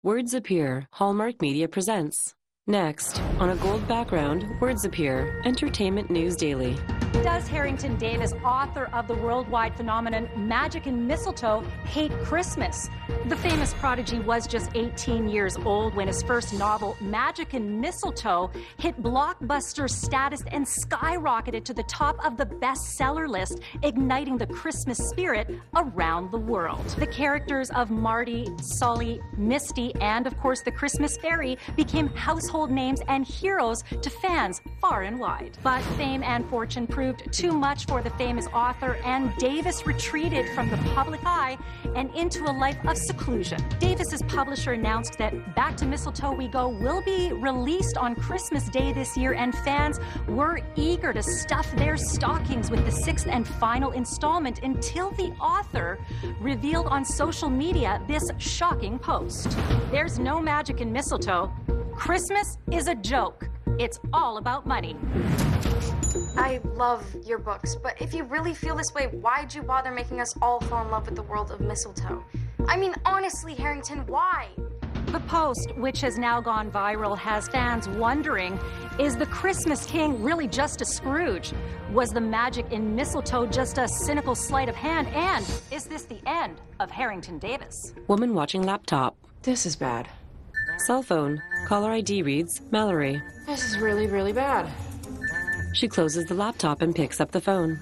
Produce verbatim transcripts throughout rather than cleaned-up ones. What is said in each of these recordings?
Words appear. Hallmark Media presents. Next, on a gold background, words appear. Entertainment News Daily. Does Harrington Davis, author of the worldwide phenomenon Magic and Mistletoe, hate Christmas? The famous prodigy was just eighteen years old when his first novel, Magic and Mistletoe, hit blockbuster status and skyrocketed to the top of the bestseller list, igniting the Christmas spirit around the world. The characters of Marty, Sully, Misty, and of course the Christmas Fairy became household names and heroes to fans far and wide. But fame and fortune proved too much for the famous author, and Davis retreated from the public eye and into a life of seclusion. Davis's publisher announced that Back to Mistletoe We Go will be released on Christmas Day this year, and fans were eager to stuff their stockings with the sixth and final installment until the author revealed on social media this shocking post. There's no magic in mistletoe. Christmas is a joke. It's all about money. I love your books, but if you really feel this way, why'd you bother making us all fall in love with the world of mistletoe? I mean, honestly, Harrington, why? The post, which has now gone viral, has fans wondering, is the Christmas King really just a Scrooge? Was the magic in mistletoe just a cynical sleight of hand? And is this the end of Harrington Davis? Woman watching laptop. This is bad. Cell phone. Caller I D reads Mallory. This is really, really bad. She closes the laptop and picks up the phone.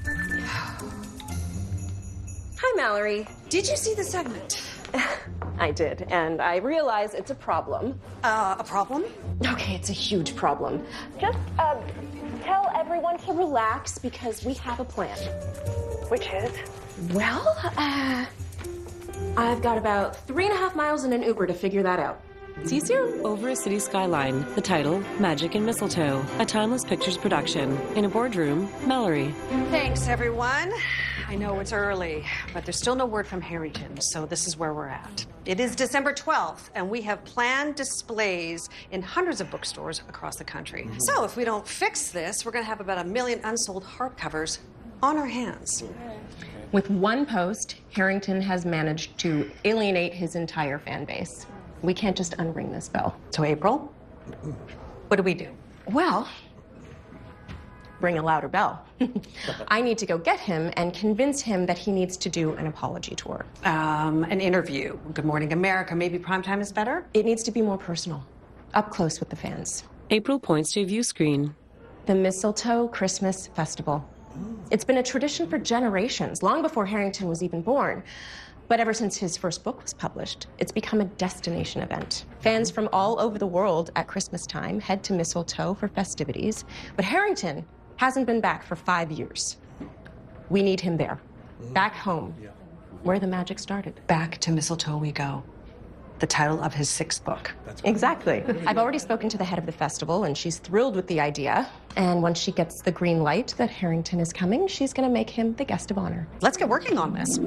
Hi, Mallory. Did you see the segment? I did, and I realize it's a problem. Uh, a problem? Okay, it's a huge problem. Just, uh, tell everyone to relax because we have a plan. Which is? Well, uh, I've got about three and a half miles in an Uber to figure that out. See you soon. Over a city skyline. The title, Magic and Mistletoe, a Timeless Pictures production. In a boardroom, Mallory. Thanks, everyone. I know it's early, but there's still no word from Harrington, so this is where we're at. It is December twelfth, and we have planned displays in hundreds of bookstores across the country. Mm-hmm. So if we don't fix this, we're going to have about a million unsold hardcovers on our hands. With one post, Harrington has managed to alienate his entire fan base. We can't just unring this bell. So, April, what do we do? Well, ring a louder bell. I need to go get him and convince him that he needs to do an apology tour. Um, an interview. Good Morning America. Maybe primetime is better? It needs to be more personal, up close with the fans. April points to a view screen. The Mistletoe Christmas Festival. It's been a tradition for generations, long before Harrington was even born. But ever since his first book was published, it's become a destination event. Fans from all over the world at Christmas time head to Mistletoe for festivities, but Harrington hasn't been back for five years. We need him there, back home, where the magic started. Back to Mistletoe We Go, the title of his sixth book. Exactly. I've already spoken to the head of the festival, and she's thrilled with the idea. And once she gets the green light that Harrington is coming, she's gonna make him the guest of honor. Let's get working on this.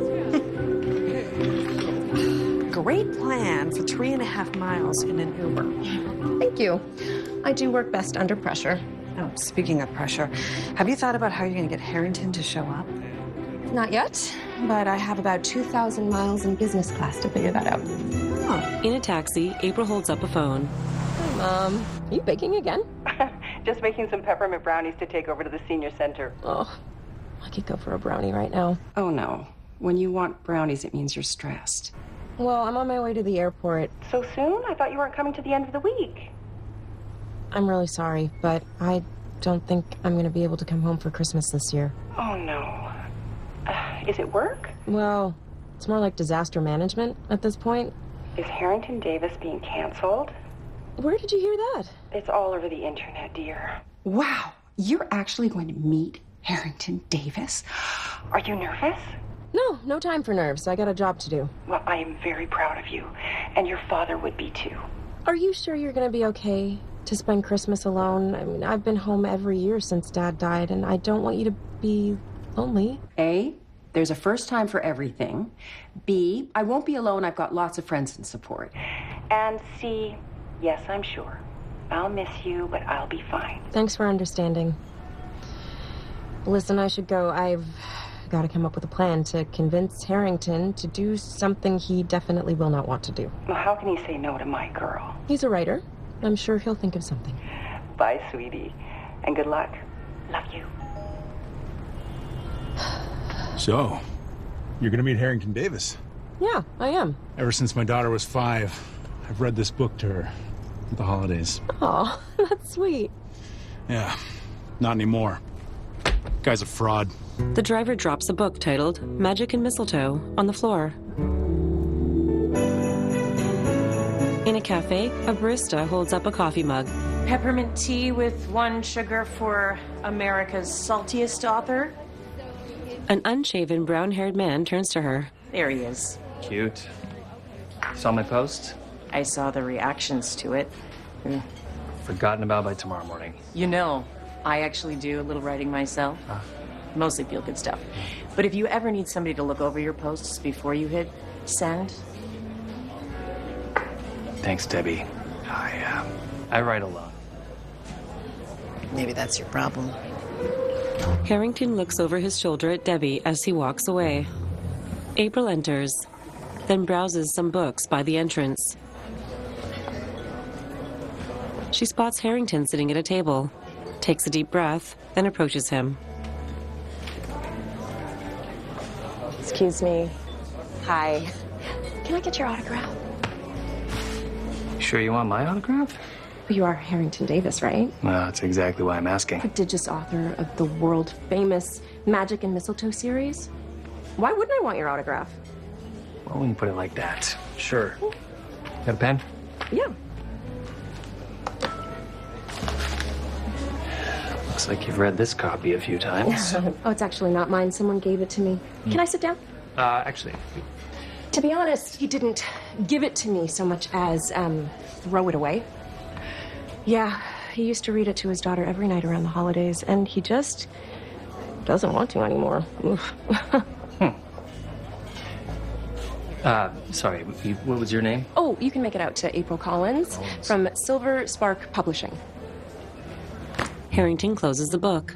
Great plan for three and a half miles in an Uber. Thank you. I do work best under pressure. Oh, speaking of pressure, have you thought about how you're going to get Harrington to show up? Not yet, but I have about two thousand miles in business class to figure that out. Oh. In a taxi, April holds up a phone. Hi, Mom. Are you baking again? Just making some peppermint brownies to take over to the senior center. Oh, I could go for a brownie right now. Oh, no. When you want brownies, it means you're stressed. Well, I'm on my way to the airport. So soon? I thought you weren't coming to the end of the week. I'm really sorry, but I don't think I'm going to be able to come home for Christmas this year. Oh, no. Uh, is it work? Well, it's more like disaster management at this point. Is Harrington Davis being canceled? Where did you hear that? It's all over the internet, dear. Wow, you're actually going to meet Harrington Davis? Are you nervous? No, no time for nerves. I got a job to do. Well, I am very proud of you, and your father would be too. Are you sure you're going to be okay to spend Christmas alone? I mean, I've been home every year since Dad died, and I don't want you to be lonely. A, there's a first time for everything. B, I won't be alone. I've got lots of friends and support. And C, yes, I'm sure. I'll miss you, but I'll be fine. Thanks for understanding. Listen, I should go. I've got to come up with a plan to convince Harrington to do something he definitely will not want to do. Well, how can he say no to my girl? He's a writer. I'm sure he'll think of something. Bye, sweetie. And good luck. Love you. So, you're gonna meet Harrington Davis? Yeah, I am. Ever since my daughter was five, I've read this book to her at the holidays. Aw, that's sweet. Yeah, not anymore. Guy's a fraud. The driver drops a book titled Magic and Mistletoe on the floor. In a cafe, a barista holds up a coffee mug. Peppermint tea with one sugar for America's saltiest author. An unshaven, brown-haired man turns to her. There he is. Cute. Saw my post? I saw the reactions to it. Yeah. Forgotten about by tomorrow morning. You know, I actually do a little writing myself. Huh? Mostly feel-good stuff. But if you ever need somebody to look over your posts before you hit send... Thanks, Debbie. I, uh, I write a lot. Maybe that's your problem. Harrington looks over his shoulder at Debbie as he walks away. April enters, then browses some books by the entrance. She spots Harrington sitting at a table, takes a deep breath, then approaches him. Excuse me. Hi. Can I get your autograph? Sure you want my autograph? You are Harrington Davis, right? Well, that's exactly why I'm asking. Prodigious author of the world-famous Magic and Mistletoe series. Why wouldn't I want your autograph? Well, when you put it like that, sure. Got a pen? Yeah. Looks like you've read this copy a few times. Oh, it's actually not mine. Someone gave it to me. Can I sit down? Uh, actually... To be honest, he didn't give it to me so much as, um, throw it away. Yeah, he used to read it to his daughter every night around the holidays, and he just doesn't want to anymore. Oof. hmm. Uh, sorry, you, what was your name? Oh, you can make it out to April Collins, Collins from Silver Spark Publishing. Harrington closes the book.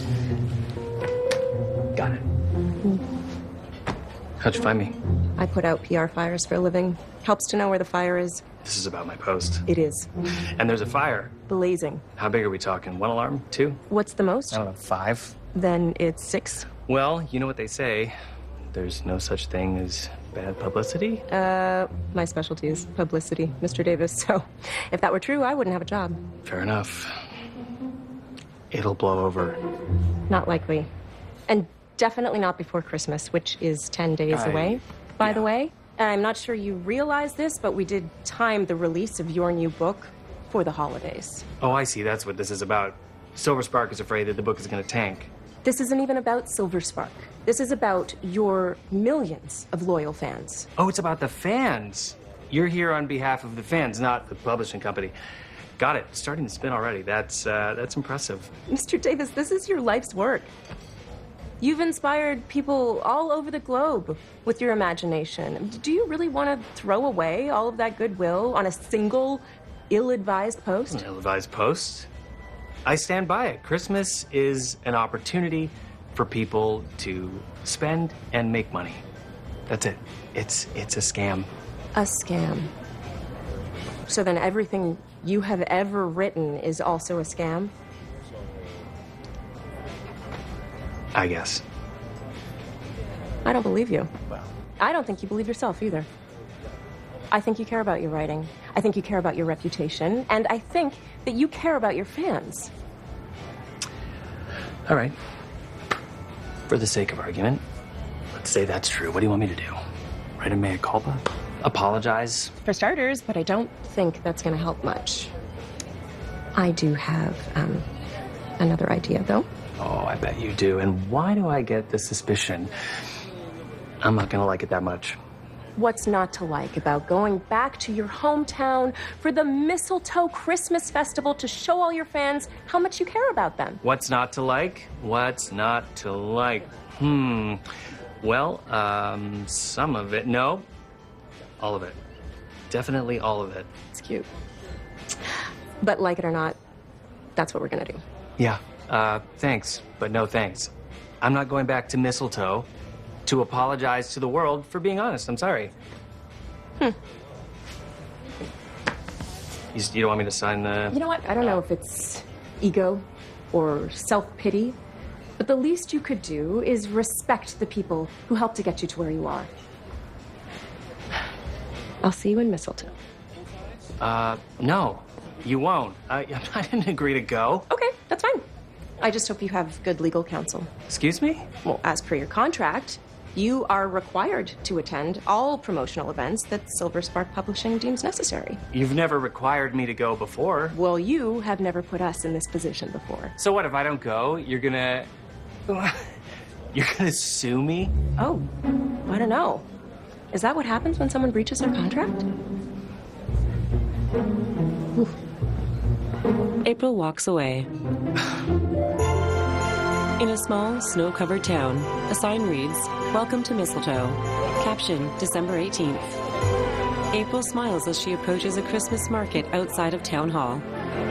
Got it. How'd you find me? I put out P R fires for a living. Helps to know where the fire is. This is about my post. It is. And there's a fire. Blazing. How big are we talking? One alarm? Two? What's the most? I don't know, five? Then it's six. Well, you know what they say. There's no such thing as bad publicity. Uh, my specialty is publicity, Mister Davis. So if that were true, I wouldn't have a job. Fair enough. It'll blow over. Not likely. And definitely not before Christmas, which is ten days I... away, by yeah. the way. And I'm not sure you realize this, but we did time the release of your new book for the holidays. Oh, I see. That's what this is about. Silver Spark is afraid that the book is going to tank. This isn't even about Silver Spark. This is about your millions of loyal fans. Oh, it's about the fans. You're here on behalf of the fans, not the publishing company. Got it. Starting to spin already. That's, uh, that's impressive. Mister Davis, this is your life's work. You've inspired people all over the globe with your imagination. Do you really want to throw away all of that goodwill on a single ill-advised post? An ill-advised post? I stand by it. Christmas is an opportunity for people to spend and make money. That's it. It's, it's a scam. A scam. So then everything you have ever written is also a scam? I guess. I don't believe you. Well. I don't think you believe yourself either. I think you care about your writing. I think you care about your reputation. And I think that you care about your fans. All right. For the sake of argument, let's say that's true. What do you want me to do? Write a mea culpa? Apologize? For starters, but I don't think that's going to help much. I do have um, another idea, though. Oh, I bet you do. And why do I get the suspicion I'm not gonna like it that much? What's not to like about going back to your hometown for the Mistletoe Christmas Festival to show all your fans how much you care about them? What's not to like? What's not to like? Hmm. Well, um, some of it. No. All of it. Definitely all of it. It's cute. But like it or not, that's what we're gonna do. Yeah. Uh, thanks, but no thanks. I'm not going back to Mistletoe to apologize to the world for being honest. I'm sorry. Hmm. You, just, you don't want me to sign the... You know what? I don't know if it's ego or self-pity, but the least you could do is respect the people who helped to get you to where you are. I'll see you in Mistletoe. Uh, no, you won't. I, I didn't agree to go. Okay, that's fine. I just hope you have good legal counsel. Excuse me? Well, as per your contract, you are required to attend all promotional events that Silver Spark Publishing deems necessary. You've never required me to go before. Well, you have never put us in this position before. So what, if I don't go, you're gonna... You're gonna sue me? Oh, I don't know. Is that what happens when someone breaches their contract? Oof. April walks away. In a small, snow-covered town, a sign reads, "Welcome to Mistletoe." Caption, December eighteenth. April smiles as she approaches a Christmas market outside of Town Hall.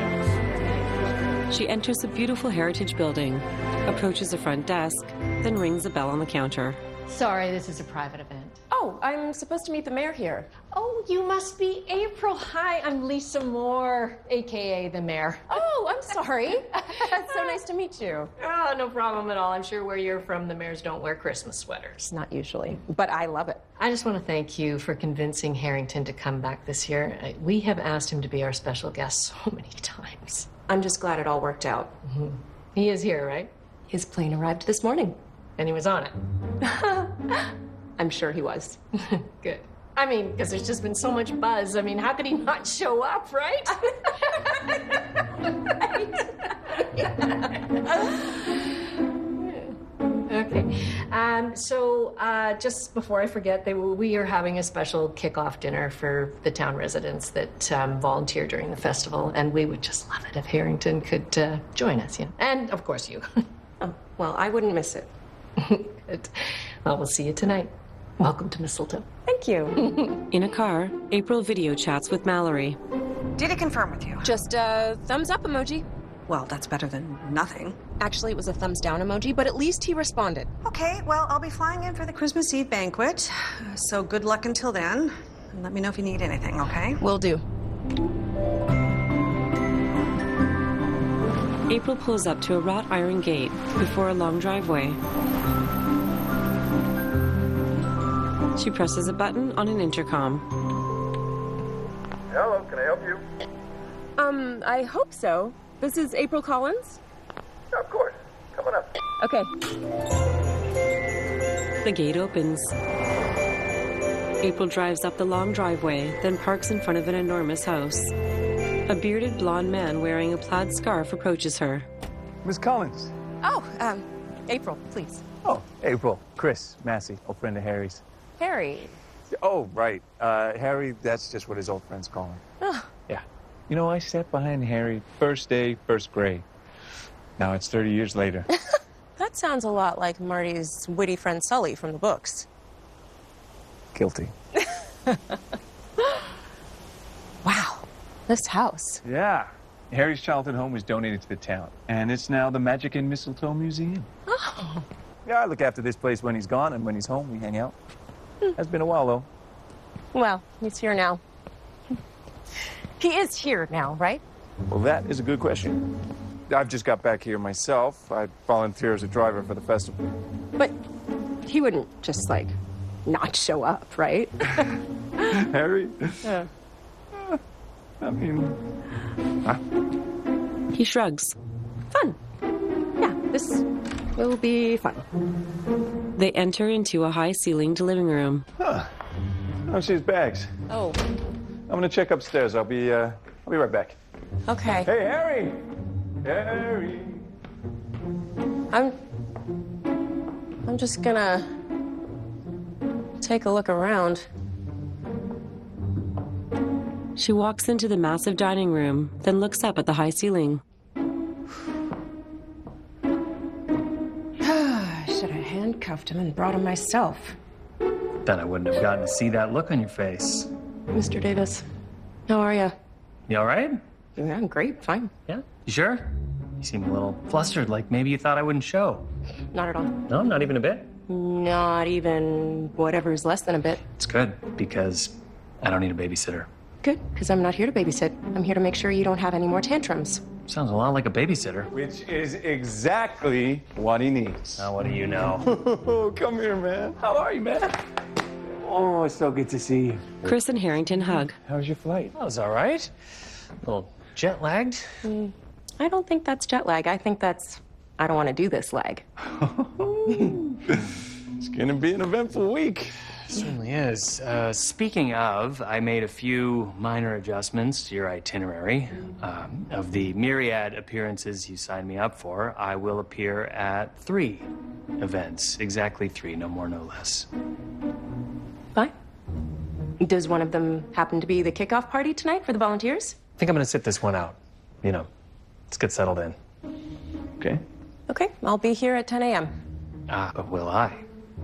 She enters a beautiful heritage building, approaches the front desk, then rings a bell on the counter. Sorry, this is a private event. Oh, I'm supposed to meet the mayor here. Oh, you must be April. Hi, I'm Lisa Moore, A K A the mayor. Oh, I'm sorry. It's so nice to meet you. Oh, no problem at all. I'm sure where you're from, the mayors don't wear Christmas sweaters. Not usually, but I love it. I just want to thank you for convincing Harrington to come back this year. We have asked him to be our special guest so many times. I'm just glad it all worked out. Mm-hmm. He is here, right? His plane arrived this morning. And he was on it. I'm sure he was. Good. I mean, because there's just been so much buzz. I mean, how could he not show up, right? Okay. Um, so uh, just before I forget, they, we are having a special kickoff dinner for the town residents that um, volunteer during the festival, and we would just love it if Harrington could uh, join us, you know. And of course you. Oh, well, I wouldn't miss it. Good. Well, we'll see you tonight. Welcome to Mistletoe. Thank you. In a car, April video chats with Mallory. Did he confirm with you? Just a thumbs up emoji. Well, that's better than nothing. Actually, it was a thumbs down emoji, but at least he responded. Okay, well, I'll be flying in for the Christmas Eve banquet, so good luck until then. And let me know if you need anything, okay? Will do. April pulls up to a wrought iron gate before a long driveway. She presses a button on an intercom. Hello, can I help you? Um, I hope so. This is April Collins? Yeah, of course. Come on up. Okay. The gate opens. April drives up the long driveway, then parks in front of an enormous house. A bearded blonde man wearing a plaid scarf approaches her. Miss Collins. Oh, um, April, please. Oh, April. Chris Massey, old friend of Harry's. Harry. Oh, right. Uh, Harry, that's just what his old friends call him. Oh. Yeah. You know, I sat behind Harry first day, first grade. Now it's thirty years later. That sounds a lot like Marty's witty friend Sully from the books. Guilty. Wow. This house. Yeah. Harry's childhood home was donated to the town, and it's now the Magic in Mistletoe Museum. Oh. Yeah, I look after this place when he's gone, and when he's home, we hang out. Hmm. Has been a while, though. Well, he's here now. He is here now, right? Well, that is a good question. I've just got back here myself. I volunteer as a driver for the festival. But he wouldn't just, like, not show up, right? Harry? Yeah. Uh, I mean... Uh. He shrugs. Fun. Yeah, this will be fun. They enter into a high-ceilinged living room. Huh. Oh, she has bags. Oh. I'm gonna check upstairs. I'll be, uh, I'll be right back. Okay. Hey, Harry! Harry! I'm... I'm just gonna... take a look around. She walks into the massive dining room, then looks up at the high ceiling. Should have handcuffed him and brought him myself. Then I wouldn't have gotten to see that look on your face. Mister Davis, how are you? You all right? Yeah, I'm great, fine. Yeah? You sure? You seem a little flustered, like maybe you thought I wouldn't show. Not at all. No, not even a bit. Not even whatever's less than a bit. It's good, because I don't need a babysitter. Good, because I'm not here to babysit. I'm here to make sure you don't have any more tantrums. Sounds a lot like a babysitter. Which is exactly what he needs. Now, what do you know? Come here, man. How are you, man? Oh, it's so good to see you. Chris and Harrington hug. How was your flight? That was all right. A little jet lagged. Mm, I don't think that's jet lag. I think that's I don't want to do this lag. It's gonna be an eventful week. It certainly is. Uh, speaking of, I made a few minor adjustments to your itinerary. Um, of the myriad appearances you signed me up for, I will appear at three events. Exactly three, no more, no less. Fine. Does one of them happen to be the kickoff party tonight for the volunteers? I think I'm gonna sit this one out. You know, let's get settled in. Okay. Okay, I'll be here at ten a m Ah, but will I?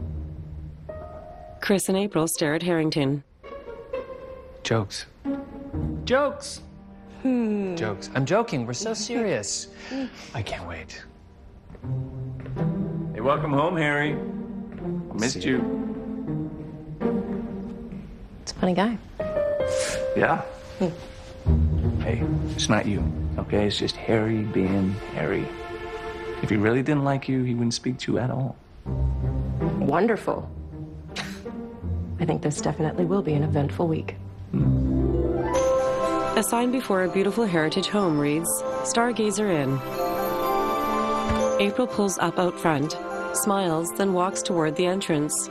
Chris and April stare at Harrington. Jokes. Jokes! Hmm. Jokes. I'm joking. We're so serious. I can't wait. Hey, welcome home, Harry. I missed you. It's a funny guy. Yeah. Hey, it's not you, okay? It's just Harry being Harry. If he really didn't like you, he wouldn't speak to you at all. Wonderful. I think this definitely will be an eventful week. A sign before a beautiful heritage home reads, Stargazer Inn. April pulls up out front, smiles, then walks toward the entrance.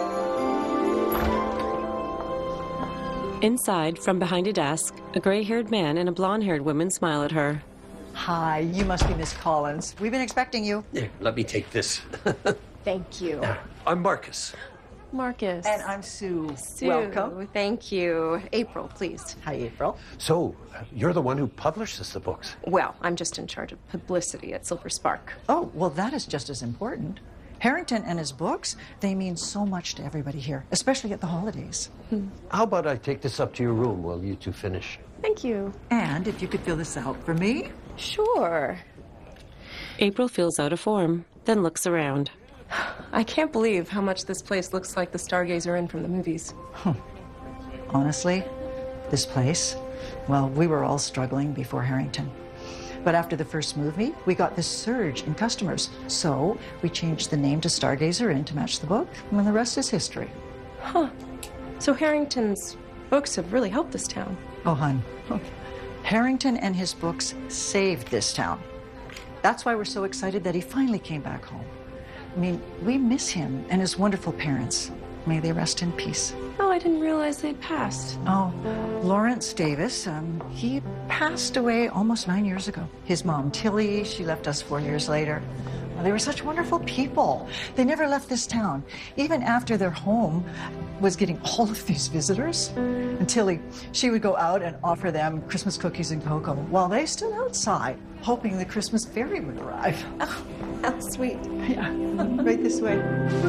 Inside, from behind a desk, a gray-haired man and a blonde-haired woman smile at her. Hi, you must be Miss Collins. We've been expecting you. Here, let me take this. Thank you. I'm Marcus. Marcus. And I'm Sue. Sue. Welcome. Thank you. April, please. Hi, April. So, uh, you're the one who publishes the books. Well, I'm just in charge of publicity at Silver Spark. Oh, well, that is just as important. Harrington and his books, they mean so much to everybody here, especially at the holidays. Hmm. How about I take this up to your room while you two finish? Thank you. And if you could fill this out for me? Sure. April fills out a form, then looks around. I can't believe how much this place looks like the Stargazer Inn from the movies. Huh. Honestly, this place, well, we were all struggling before Harrington. But after the first movie, we got this surge in customers. So we changed the name to Stargazer Inn to match the book, and the rest is history. Huh. So Harrington's books have really helped this town. Oh, hon. Harrington and his books saved this town. That's why we're so excited that he finally came back home. I mean, we miss him and his wonderful parents. May they rest in peace. Oh, I didn't realize they'd passed. Oh, Lawrence Davis, um, he passed away almost nine years ago. His mom, Tilly, she left us four years later. Well, they were such wonderful people. They never left this town, even after their home was getting all of these visitors. And Tilly, she would go out and offer them Christmas cookies and cocoa while they stood outside, hoping the Christmas fairy would arrive. Oh, how sweet. Yeah, right this way.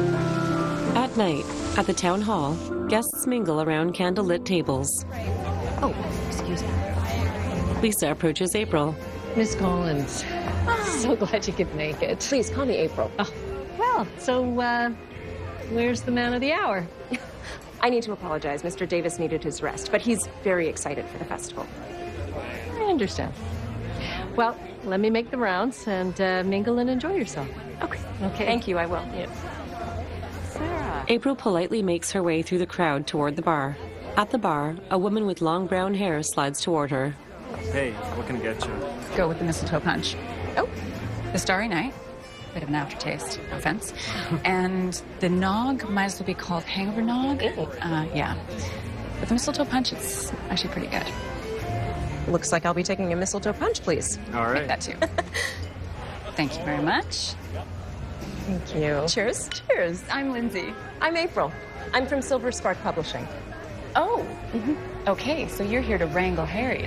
At night, at the town hall, guests mingle around candlelit tables. Oh, excuse me. Lisa approaches April. Miss Collins, so glad you could make it. Please call me April. Oh, well, so, uh, where's the man of the hour? I need to apologize. Mister Davis needed his rest, but he's very excited for the festival. I understand. Well, let me make the rounds and uh, mingle and enjoy yourself. Okay. Okay. Thank you, I will. Yeah. Sarah. April politely makes her way through the crowd toward the bar. At the bar, a woman with long brown hair slides toward her. Hey, what can I get you? Go with the mistletoe punch. Oh. The Starry Night. Bit of an aftertaste, no offense. And the nog might as well be called Hangover Nog. Uh, yeah. But the mistletoe punch, it's actually pretty good. Looks like I'll be taking a mistletoe punch, please. All right. Take that too. Thank you very much. Thank you. Cheers. Cheers. I'm Lindsay. I'm April. I'm from Silver Spark Publishing. Oh. Mm-hmm. Okay, so you're here to wrangle Harry.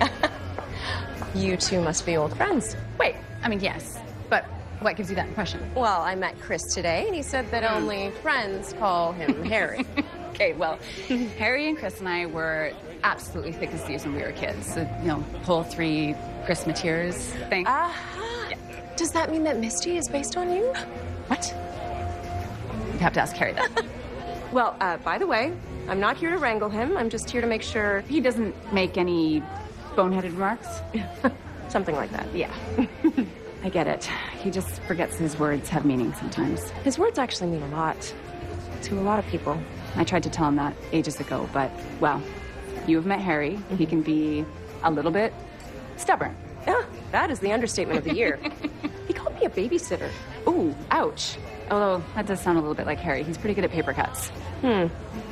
You two must be old friends. Wait, I mean, yes, but what gives you that impression? Well, I met Chris today, and he said that mm. only friends call him Harry. Okay, well, Harry and Chris and I were absolutely thick as thieves when we were kids. So, you know, whole three Chris Mateers thing. Uh-huh. Yeah. Does that mean that Misty is based on you? What? You'd have to ask Harry that. Well, uh, by the way, I'm not here to wrangle him. I'm just here to make sure He doesn't make any boneheaded remarks? something like that. Yeah. I get it. He just forgets his words have meaning sometimes. His words actually mean a lot to a lot of people. I tried to tell him that ages ago, but, well, you have met Harry. Mm-hmm. He can be a little bit stubborn. Yeah, that is the understatement of the year. He called me a babysitter. Ooh, ouch. Although, that does sound a little bit like Harry. He's pretty good at paper cuts. Hmm.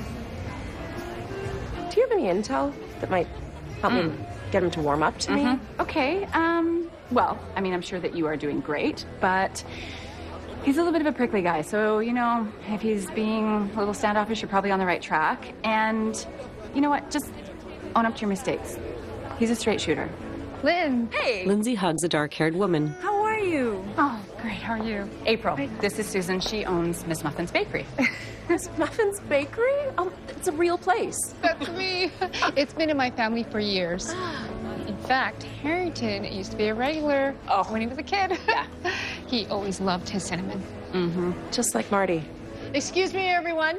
Do you have any intel that might help mm. me get him to warm up to mm-hmm. me? Okay, um, well, I mean, I'm sure that you are doing great, but he's a little bit of a prickly guy, so, you know, if he's being a little standoffish, you're probably on the right track. And, you know what, just own up to your mistakes. He's a straight shooter. Lynn. Hey. Lindsay hugs a dark-haired woman. How are you? Oh, great. How are you? April. This is Susan. She owns Miss Muffin's Bakery. Miss Muffin's Bakery? Oh, it's a real place. That's me. It's been in my family for years. In fact, Harrington used to be a regular oh. when he was a kid. Yeah. He always loved his cinnamon. Mm-hmm. Just like Marty. Excuse me, everyone.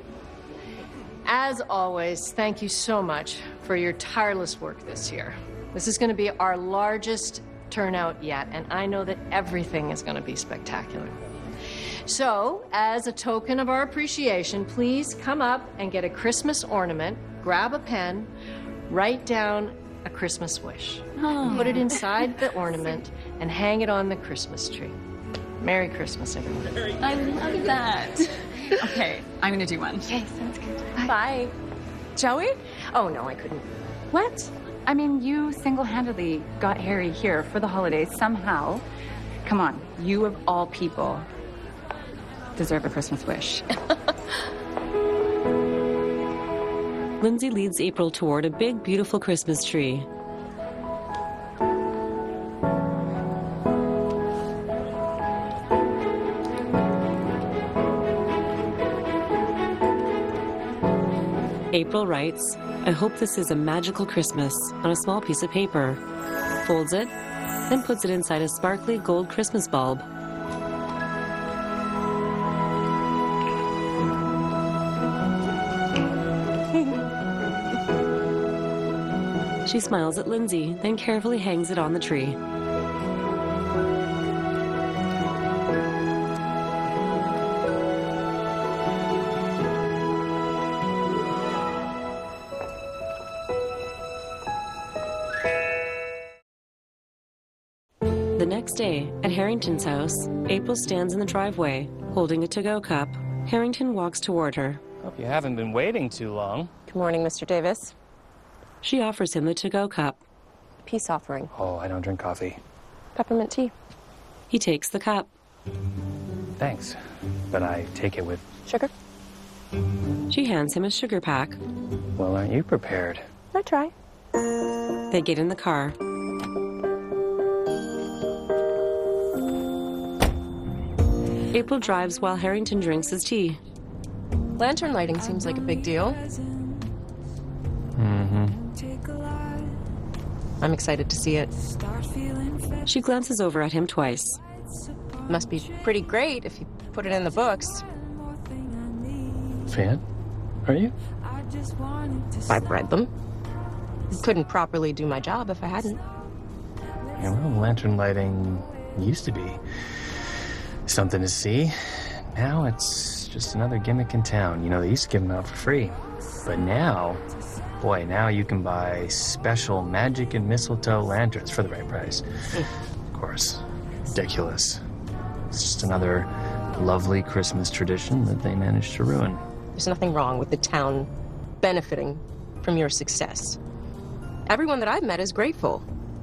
As always, thank you so much for your tireless work this year. This is going to be our largest turnout yet, and I know that everything is going to be spectacular. So, as a token of our appreciation, please come up and get a Christmas ornament, grab a pen, write down a Christmas wish. Oh. Put it inside the ornament and hang it on the Christmas tree. Merry Christmas, everyone. I love that. Okay, I'm going to do one. Okay, sounds good. Bye. Bye. Joey? Oh, no, I couldn't. What? I mean, you single-handedly got Harry here for the holidays somehow. Come on, you of all people deserve a Christmas wish. Lindsay leads April toward a big, beautiful Christmas tree. April writes, "I hope this is a magical Christmas," on a small piece of paper, folds it, then puts it inside a sparkly gold Christmas bulb. She smiles at Lindsay, then carefully hangs it on the tree. The next day, at Harrington's house, April stands in the driveway, holding a to-go cup. Harrington walks toward her. Hope you haven't been waiting too long. Good morning, Mister Davis. She offers him the to-go cup. Peace offering. Oh, I don't drink coffee. Peppermint tea. He takes the cup. Thanks, but I take it with... Sugar? She hands him a sugar pack. Well, aren't you prepared? I try. They get in the car. April drives while Harrington drinks his tea. Lantern lighting seems like a big deal. Mm-hmm. I'm excited to see it. She glances over at him twice. Must be pretty great if you put it in the books. Fan? Are you? I've read them. Couldn't properly do my job if I hadn't. Yeah, well, lantern lighting used to be something to see. Now it's just another gimmick in town. You know, they used to give them out for free. But now, boy, now you can buy special magic and mistletoe lanterns for the right price. Of course, ridiculous. It's just another lovely Christmas tradition that they managed to ruin. There's nothing wrong with the town benefiting from your success. Everyone that I've met is grateful.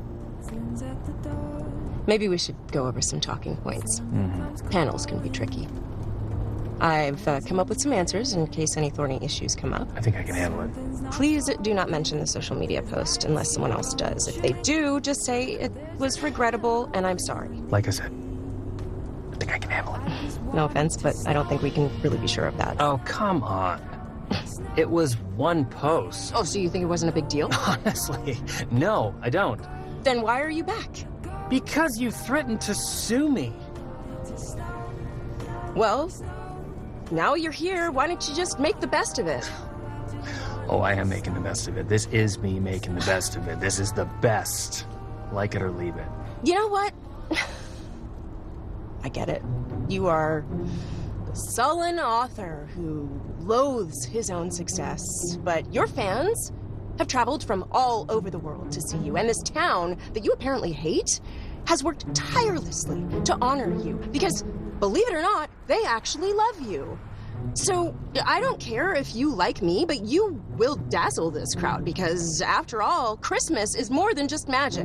Maybe we should go over some talking points. Mm-hmm. Panels can be tricky. I've uh, come up with some answers in case any thorny issues come up. I think I can handle it. Please do not mention the social media post unless someone else does. If they do, just say it was regrettable and I'm sorry. Like I said, I think I can handle it. No offense, but I don't think we can really be sure of that. Oh, come on. It was one post. Oh, so you think it wasn't a big deal? Honestly, no, I don't. Then why are you back? Because you threatened to sue me. Well, now you're here. Why don't you just make the best of it? Oh, I am making the best of it. This is me making the best of it. This is the best. Like it or leave it. You know what? I get it. You are the sullen author who loathes his own success. But your fans have traveled from all over the world to see you. And this town that you apparently hate has worked tirelessly to honor you. Because, believe it or not, they actually love you. So, I don't care if you like me, but you will dazzle this crowd because, after all, Christmas is more than just magic.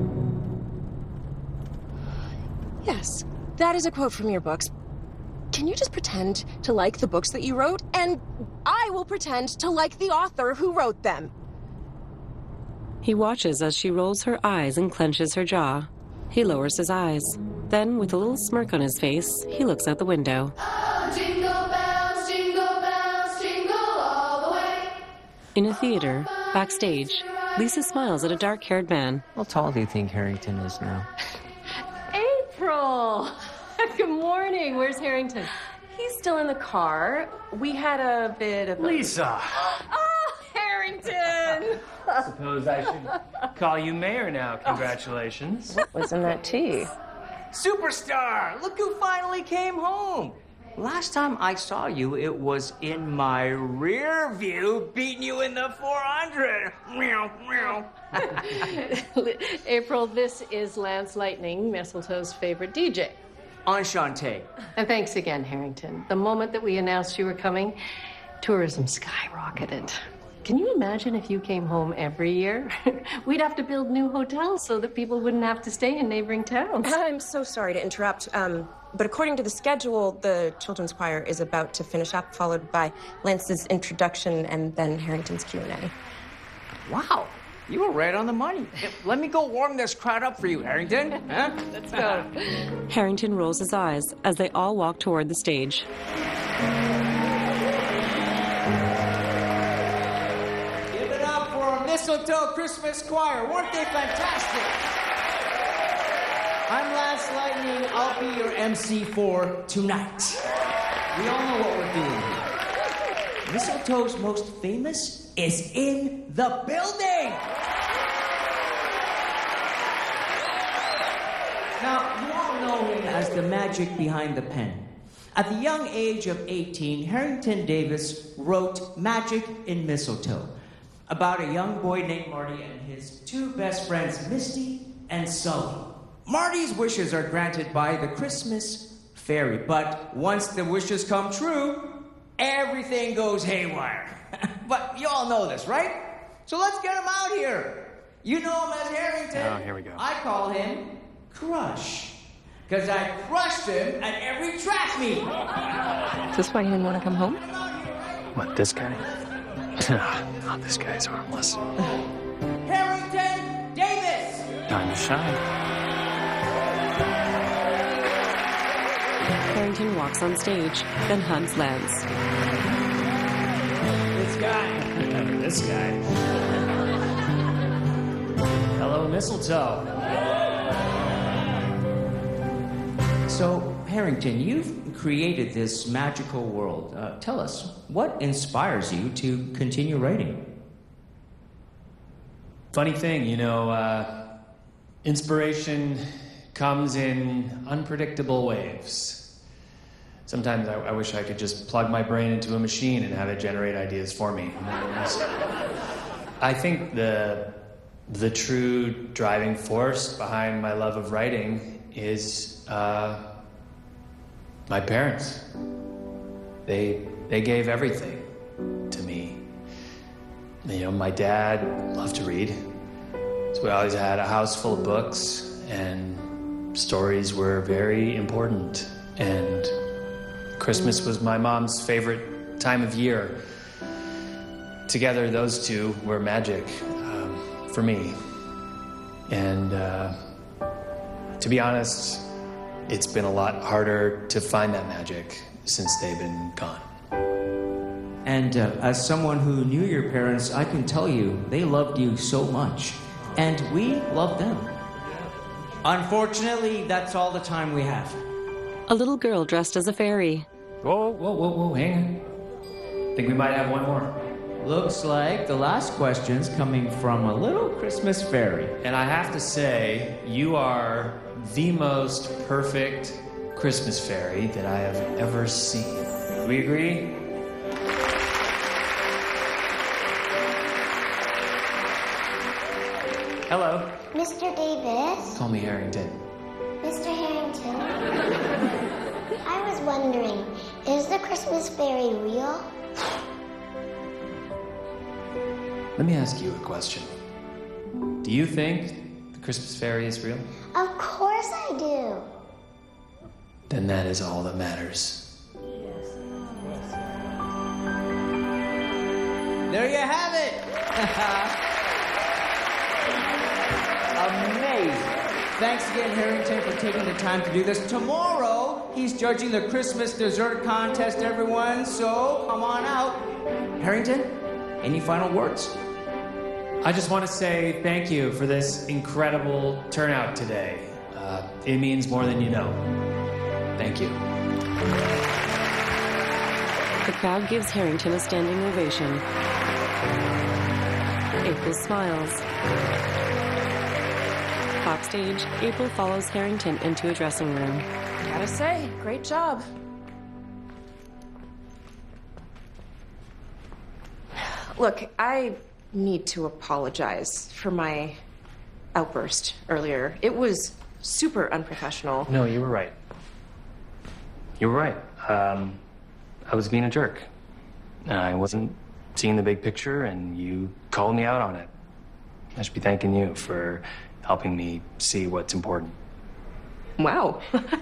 Yes, that is a quote from your books. Can you just pretend to like the books that you wrote, and I will pretend to like the author who wrote them. He watches as she rolls her eyes and clenches her jaw. He lowers his eyes. Then, with a little smirk on his face, he looks out the window. Oh, jingle bells, jingle bells, jingle all the way. In a theater, backstage, Lisa smiles at a dark-haired man. How tall do you think Harrington is now? April! Good morning. Where's Harrington? He's still in the car. We had a bit of a... Lisa! Oh, Harrington! Suppose I should call you mayor now. Congratulations. What was in that tea? Superstar! Look who finally came home! Last time I saw you, it was in my rear view, beating you in the four hundred. Meow, meow. April, this is Lance Lightning, Mistletoe's favorite D J. Enchante. And thanks again, Harrington. The moment that we announced you were coming, tourism skyrocketed. Can you imagine if you came home every year? We'd have to build new hotels so that people wouldn't have to stay in neighboring towns. I'm so sorry to interrupt, um, but according to the schedule, the children's choir is about to finish up, followed by Lance's introduction and then Harrington's Q and A. Wow, you were right on the money. Let me go warm this crowd up for you, Harrington. Huh? Let's go. Harrington rolls his eyes as they all walk toward the stage. Give it up for our Mistletoe Christmas Choir. Weren't they fantastic? I'm Lance Lightning. I'll be your M C for tonight. We all know what we're doing here. Mistletoe's most famous is in the building. Now, you all know him as the magic behind the pen. At the young age of eighteen, Harrington Davis wrote Magic in Mistletoe about a young boy named Marty and his two best friends, Misty and Sully. Marty's wishes are granted by the Christmas fairy, but once the wishes come true, everything goes haywire. But you all know this, right? So let's get him out here. You know him as Harrington. Oh, here we go. I call him Crush, because I crushed him at every track meet. Is this why you didn't want to come home? What, this guy? Oh, this guy's harmless. Harrington Davis! Time to shine. Harrington walks on stage, then hugs Lance. This guy. This guy. Hello, Mistletoe. So, Harrington, you've created this magical world. Uh, tell us, what inspires you to continue writing? Funny thing, you know, uh, inspiration comes in unpredictable waves. Sometimes I, I wish I could just plug my brain into a machine and have it generate ideas for me. I think the the true driving force behind my love of writing is uh, my parents. They they gave everything to me. You know, my dad loved to read, so we always had a house full of books, and stories were very important. And Christmas was my mom's favorite time of year. Together, those two were magic um, for me. And uh, to be honest, it's been a lot harder to find that magic since they've been gone. And uh, as someone who knew your parents, I can tell you they loved you so much. And we love them. Unfortunately, that's all the time we have. A little girl dressed as a fairy. Whoa, whoa, whoa, whoa, hang on. Think we might have one more. Looks like the last question's coming from a little Christmas fairy. And I have to say, you are the most perfect Christmas fairy that I have ever seen. Do we agree? Hello. Mister Davis? Call me Harrington. Mister Harrington? I was wondering, is the Christmas fairy real? Let me ask you a question. Do you think the Christmas fairy is real? Of course I do. Then that is all that matters. There you have it! Amazing. Thanks again, Harrington, for taking the time to do this. Tomorrow, he's judging the Christmas dessert contest, everyone, so come on out. Harrington, any final words? I just want to say thank you for this incredible turnout today. Uh, it means more than you know. Thank you. The crowd gives Harrington a standing ovation. April smiles. Backstage, April follows Harrington into a dressing room. Gotta say, great job. Look, I need to apologize for my outburst earlier. It was super unprofessional. No, you were right. You were right. Um, I was being a jerk. I wasn't seeing the big picture, and you called me out on it. I should be thanking you for helping me see what's important. Wow.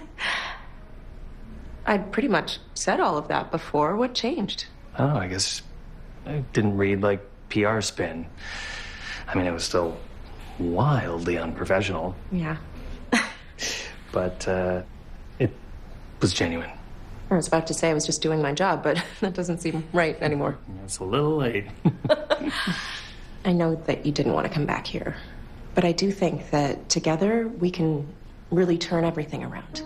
I'd pretty much said all of that before. What changed? Oh, I guess I didn't read like P R spin. I mean, it was still wildly unprofessional, Yeah. but uh, it was genuine. I was about to say I was just doing my job, but that doesn't seem right anymore. It's a little late. I know that you didn't want to come back here, but I do think that together we can really turn everything around.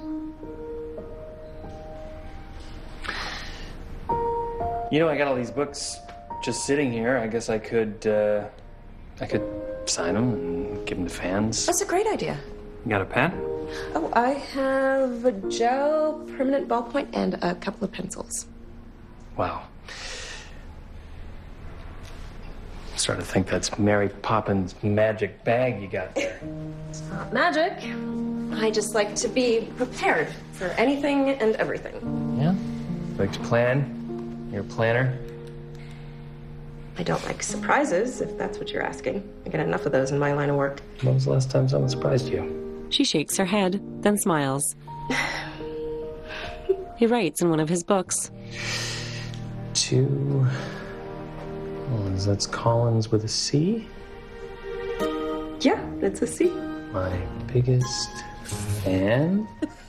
You know, I got all these books just sitting here. I guess I could, uh, I could sign them and give them to fans. That's a great idea. You got a pen? Oh, I have a gel, permanent ballpoint, and a couple of pencils. Wow. I'm starting to think that's Mary Poppins' magic bag you got there. It's not magic. I just like to be prepared for anything and everything. Yeah? Like to plan? You're a planner? I don't like surprises, if that's what you're asking. I get enough of those in my line of work. When was the last time someone surprised you? She shakes her head, then smiles. He writes in one of his books. Two... Collins, that's Collins with a C? Yeah, it's a C. My biggest fan?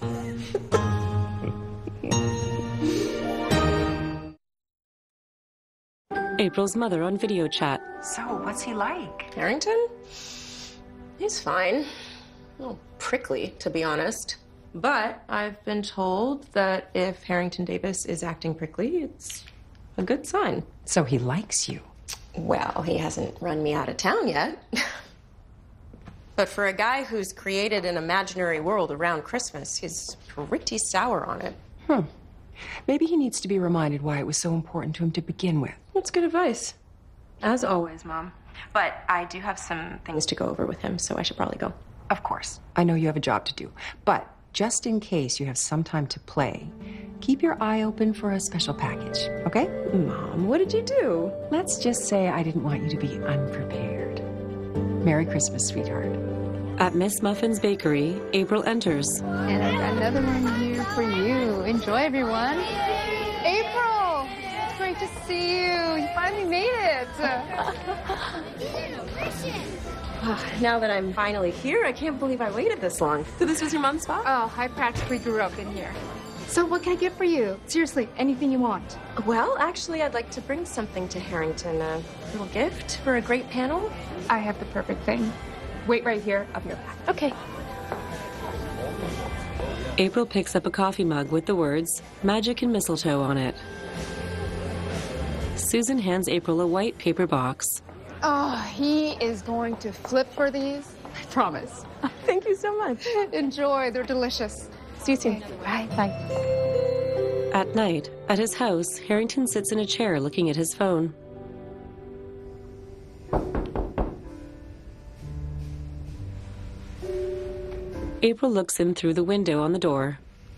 April's mother on video chat. So, what's he like? Harrington? He's fine. A little prickly, to be honest. But I've been told that if Harrington Davis is acting prickly, it's a good sign. So he likes you? Well, he hasn't run me out of town yet. But for a guy who's created an imaginary world around Christmas, he's pretty sour on it. Hmm. Maybe he needs to be reminded why it was so important to him to begin with. That's good advice. As always, Mom. But I do have some things to go over with him, so I should probably go. Of course. I know you have a job to do. But just in case you have some time to play, keep your eye open for a special package, okay? Mom, what did you do? Let's just say I didn't want you to be unprepared. Merry Christmas, sweetheart. At Miss Muffin's Bakery, April enters. And I've got another one here for you. Enjoy, everyone. April! It's great to see you. You finally made it. Now that I'm finally here, I can't believe I waited this long. So this was your mom's spot? Oh, I practically grew up in here. So what can I get for you? Seriously, anything you want. Well, actually, I'd like to bring something to Harrington. A little gift for a great panel. I have the perfect thing. Wait right here. I'll be right back. Okay. April picks up a coffee mug with the words, Magic and Mistletoe on it. Susan hands April a white paper box. Oh, he is going to flip for these. I promise. Thank you so much. Enjoy. They're delicious. See you soon. Bye. Bye. At night, at his house, Harrington sits in a chair looking at his phone. April looks in through the window on the door.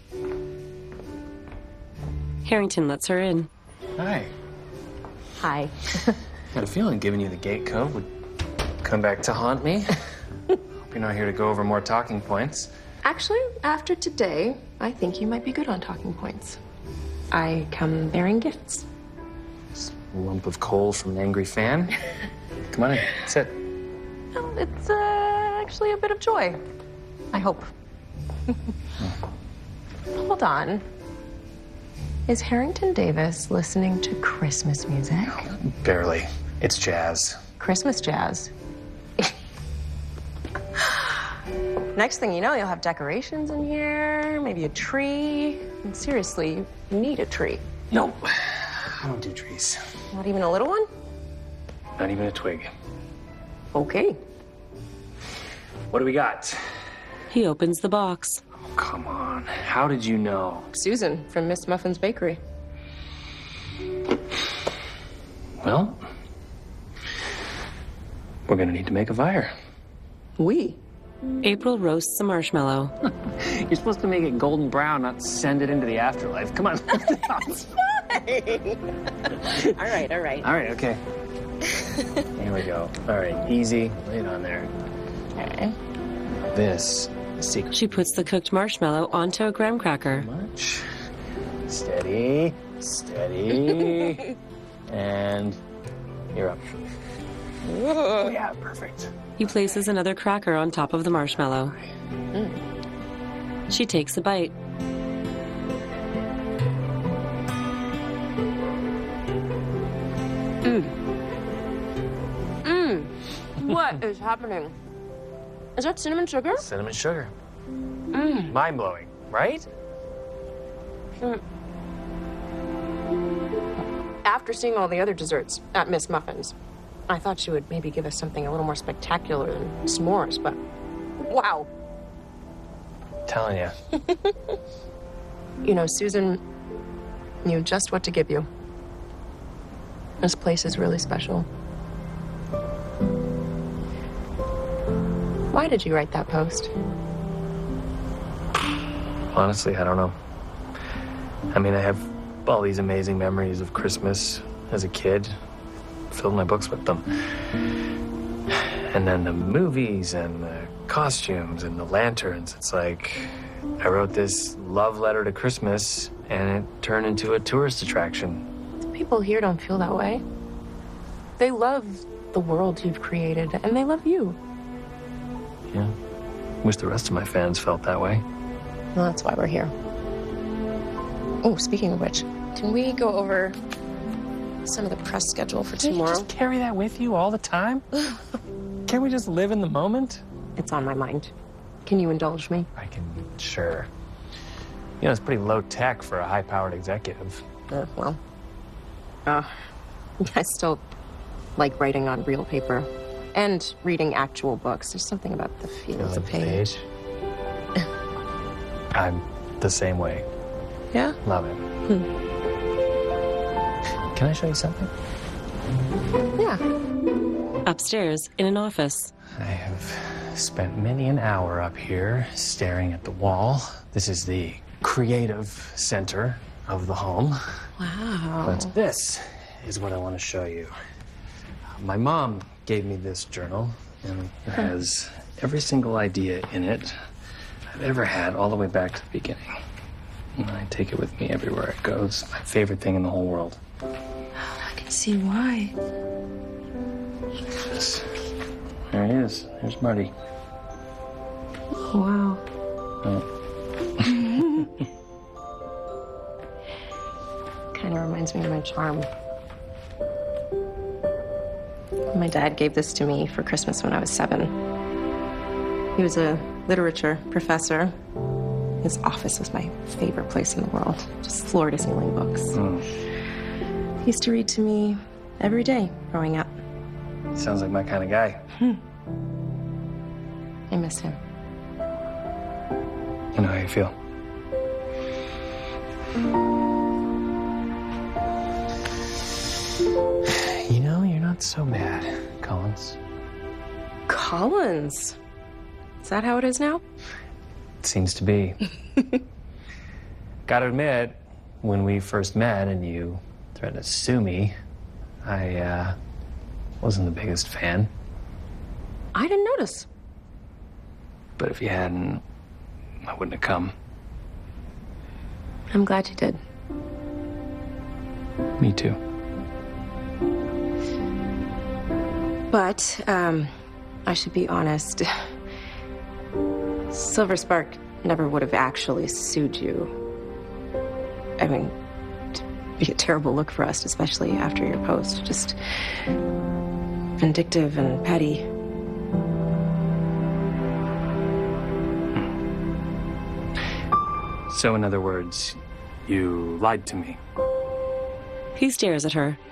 Harrington lets her in. Hi. Hi. Got a feeling giving you the gate code would come back to haunt me. Hope you're not here to go over more talking points. Actually, after today, I think you might be good on talking points. I come bearing gifts. Just a lump of coal from an angry fan. Come on in, sit. Well, it's uh, actually a bit of joy. I hope. Hold on. Is Harrington Davis listening to Christmas music? Barely. It's jazz. Christmas jazz. Next thing you know, you'll have decorations in here, maybe a tree. And seriously, you need a tree. No, I don't do trees. Not even a little one? Not even a twig. Okay. What do we got? He opens the box. Oh, come on. How did you know? Susan from Miss Muffin's Bakery. Well, we're gonna need to make a fire. We? April roasts a marshmallow. You're supposed to make it golden brown, not send it into the afterlife. Come on. It's fine. all right, all right. All right, okay. Here we go. All right, easy. Lay it on there. Okay. This is secret. She puts the cooked marshmallow onto a graham cracker. Much. Steady, steady. And you're up. Oh, yeah, perfect. He places another cracker on top of the marshmallow. Mm. She takes a bite. Mmm. Mmm. What is happening? Is that cinnamon sugar? Cinnamon sugar. Mmm. Mind-blowing, right? Mm. After seeing all the other desserts at Miss Muffin's, I thought she would maybe give us something a little more spectacular than s'mores, but wow. Telling you. You know, Susan knew just what to give you. This place is really special. Why did you write that post? Honestly, I don't know. I mean, I have all these amazing memories of Christmas as a kid. Filled my books with them. And then the movies and the costumes and the lanterns. It's like I wrote this love letter to Christmas and it turned into a tourist attraction. People here don't feel that way. They love the world you've created, and they love you. Yeah. Wish the rest of my fans felt that way. Well, that's why we're here. Oh, speaking of which, can we go over some of the press schedule for tomorrow? Can you just carry that with you all the time? Can't we just live in the moment? It's on my mind. Can you indulge me? I can, sure. You know, it's pretty low tech for a high-powered executive. Uh, well, uh, I still like writing on real paper and reading actual books. There's something about the feel of the page. I'm the same way. Yeah? Love it. Hmm. Can I show you something? Yeah. Upstairs, in an office. I have spent many an hour up here staring at the wall. This is the creative center of the home. Wow. But this is what I want to show you. My mom gave me this journal, and it has every single idea in it I've ever had, all the way back to the beginning. And I take it with me everywhere it goes. My favorite thing in the whole world. I can see why. This. There he is. There's Marty. Oh, wow. Oh. Kind of reminds me of my charm. My dad gave this to me for Christmas when I was seven. He was a literature professor. His office was my favorite place in the world. Just floor-to-ceiling books. Mm. He used to read to me every day growing up. Sounds like my kind of guy. Hmm. I miss him. I know how you feel. You know, you're not so bad, Collins. Collins? Is that how it is now? It seems to be. Gotta admit, when we first met and you threatened to sue me, I, uh, wasn't the biggest fan. I didn't notice. But if you hadn't, I wouldn't have come. I'm glad you did. Me too. But, um, I should be honest. Silver Spark never would have actually sued you. I mean, it'd be a terrible look for us, especially after your post. Just vindictive and petty. So, in other words, you lied to me. He stares at her.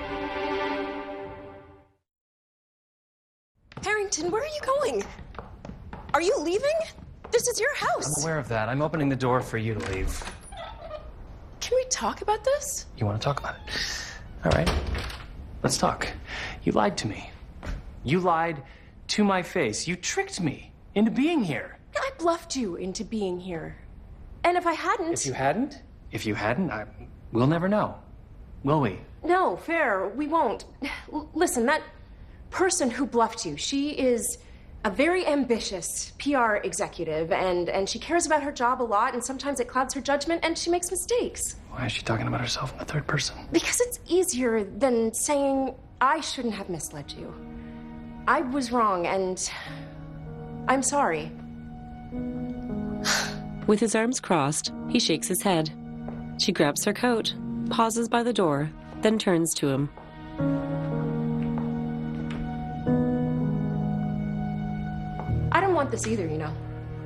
Harrington, where are you going? Are you leaving? This is your house. I'm aware of that. I'm opening the door for you to leave. Can we talk about this? You want to talk about it? All right. Let's talk. You lied to me. You lied to my face. You tricked me into being here. I bluffed you into being here. And if I hadn't... If you hadn't? If you hadn't, I... we'll never know. Will we? No, fair. We won't. L- listen, that person who bluffed you, she is a very ambitious P R executive, and, and she cares about her job a lot, and sometimes it clouds her judgment, and she makes mistakes. Why is she talking about herself in the third person? Because it's easier than saying, I shouldn't have misled you. I was wrong, and I'm sorry. With his arms crossed, he shakes his head. She grabs her coat, pauses by the door, then turns to him. I don't want this either, you know.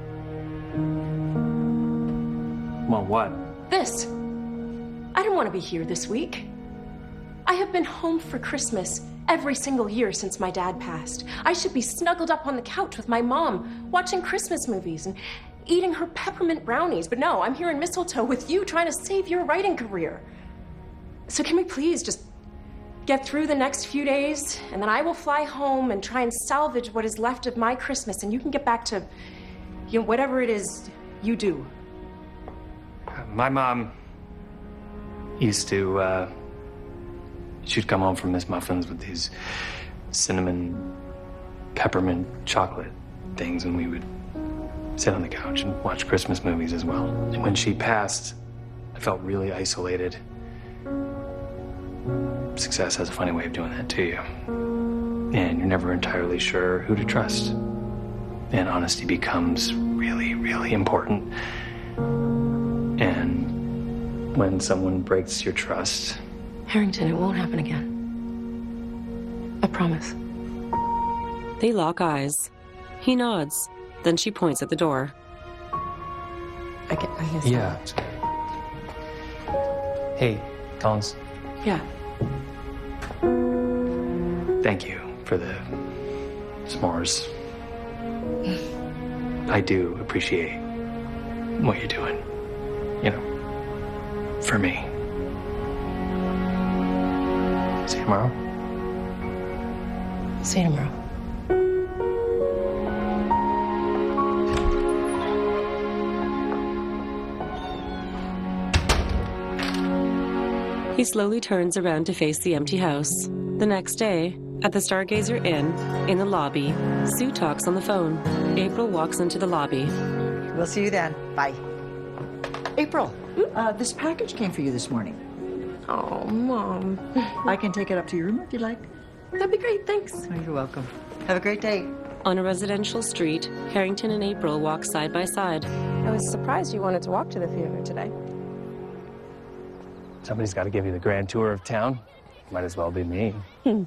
Well, what? This. I don't want to be here this week. I have been home for Christmas every single year since my dad passed. I should be snuggled up on the couch with my mom, watching Christmas movies and eating her peppermint brownies. But no, I'm here in Mistletoe with you trying to save your writing career. So can we please just get through the next few days, and then I will fly home and try and salvage what is left of my Christmas, and you can get back to, you know, whatever it is you do. My mom used to, uh, she'd come home from Miss Muffins with these cinnamon peppermint chocolate things, and we would sit on the couch and watch Christmas movies as well. And when she passed, I felt really isolated. Success has a funny way of doing that to you. And you're never entirely sure who to trust. And honesty becomes really, really important. And when someone breaks your trust... Harrington, it won't happen again. I promise. They lock eyes. He nods. Then she points at the door. I get, I guess. Yeah. Hey, Collins. Yeah. Thank you for the s'mores. I do appreciate what you're doing. You know, for me. See you tomorrow? See you tomorrow. He slowly turns around to face the empty house. The next day, at the Stargazer Inn, in the lobby, Sue talks on the phone. April walks into the lobby. We'll see you then. Bye. April, uh, this package came for you this morning. Oh, Mom. I can take it up to your room if you'd like. That'd be great, thanks. Oh, you're welcome. Have a great day. On a residential street, Harrington and April walk side by side. I was surprised you wanted to walk to the theater today. Somebody's got to give you the grand tour of town. Might as well be me. Hmm.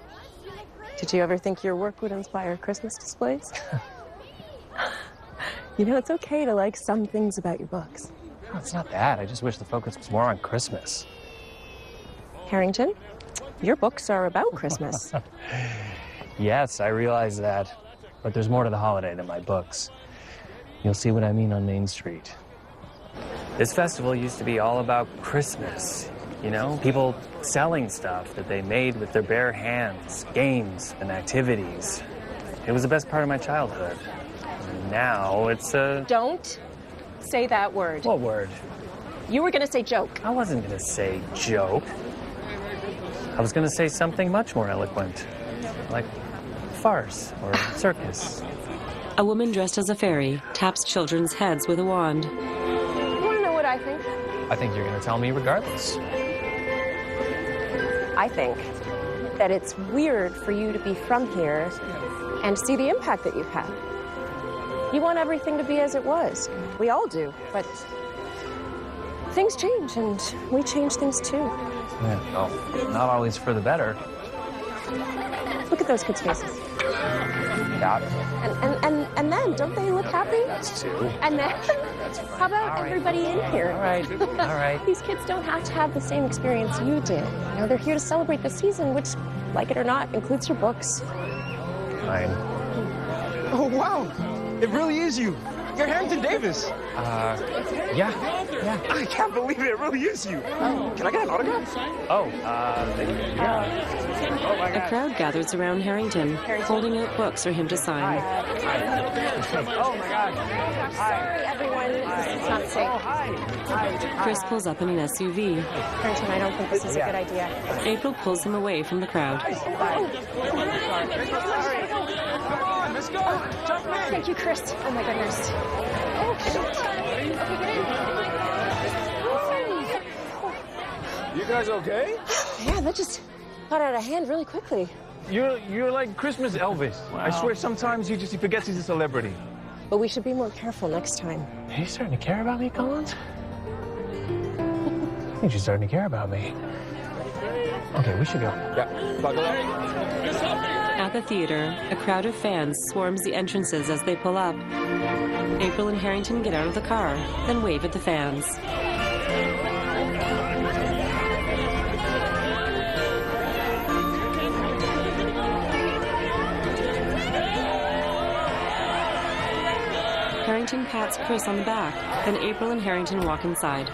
Did you ever think your work would inspire Christmas displays? You know, it's okay to like some things about your books. No, it's not that. I just wish the focus was more on Christmas. Harrington, your books are about Christmas. Yes, I realize that. But there's more to the holiday than my books. You'll see what I mean on Main Street. This festival used to be all about Christmas. You know, people selling stuff that they made with their bare hands, games and activities. It was the best part of my childhood. Now it's a... Don't say that word. What word? You were gonna say joke. I wasn't gonna say joke. I was gonna say something much more eloquent, like farce or circus. A woman dressed as a fairy taps children's heads with a wand. You wanna know what I think? I think you're gonna tell me regardless. I think that it's weird for you to be from here and see the impact that you've had. You want everything to be as it was. We all do, but things change, and we change things too. Yeah, well, not always for the better. Look at those kids' faces. Got And, and, and, and then, don't they look happy? That's two. And then, how about everybody in here? All right, all right. These kids don't have to have the same experience you did. You know, they're here to celebrate the season, which, like it or not, includes your books. Fine. Oh, wow. It really is you. You're Harrington Davis. Uh, yeah, yeah. I can't believe it. It really is you. Can I get an autograph? Oh, uh, yeah. Oh, my A God. crowd gathers around Harrington, holding out books for him to sign. Oh, my God. Sorry, everyone. This is not safe. Oh, hi. Chris pulls up in an S U V. Harrington, I don't think this is a good idea. April pulls him away from the crowd. Let's go. Jump in. Thank you, Chris. Oh, my goodness. Oh, shoot. You guys okay? Yeah, that just got out of hand really quickly. You're you're like Christmas Elvis. I swear sometimes he just he forgets he's a celebrity. But we should be more careful next time. Are you starting to care about me, Collins? I think she's starting to care about me. Okay, we should go. Yeah, buckle up. At the theater, a crowd of fans swarms the entrances as they pull up. April and Harrington get out of the car, then wave at the fans. Harrington pats Chris on the back, then April and Harrington walk inside.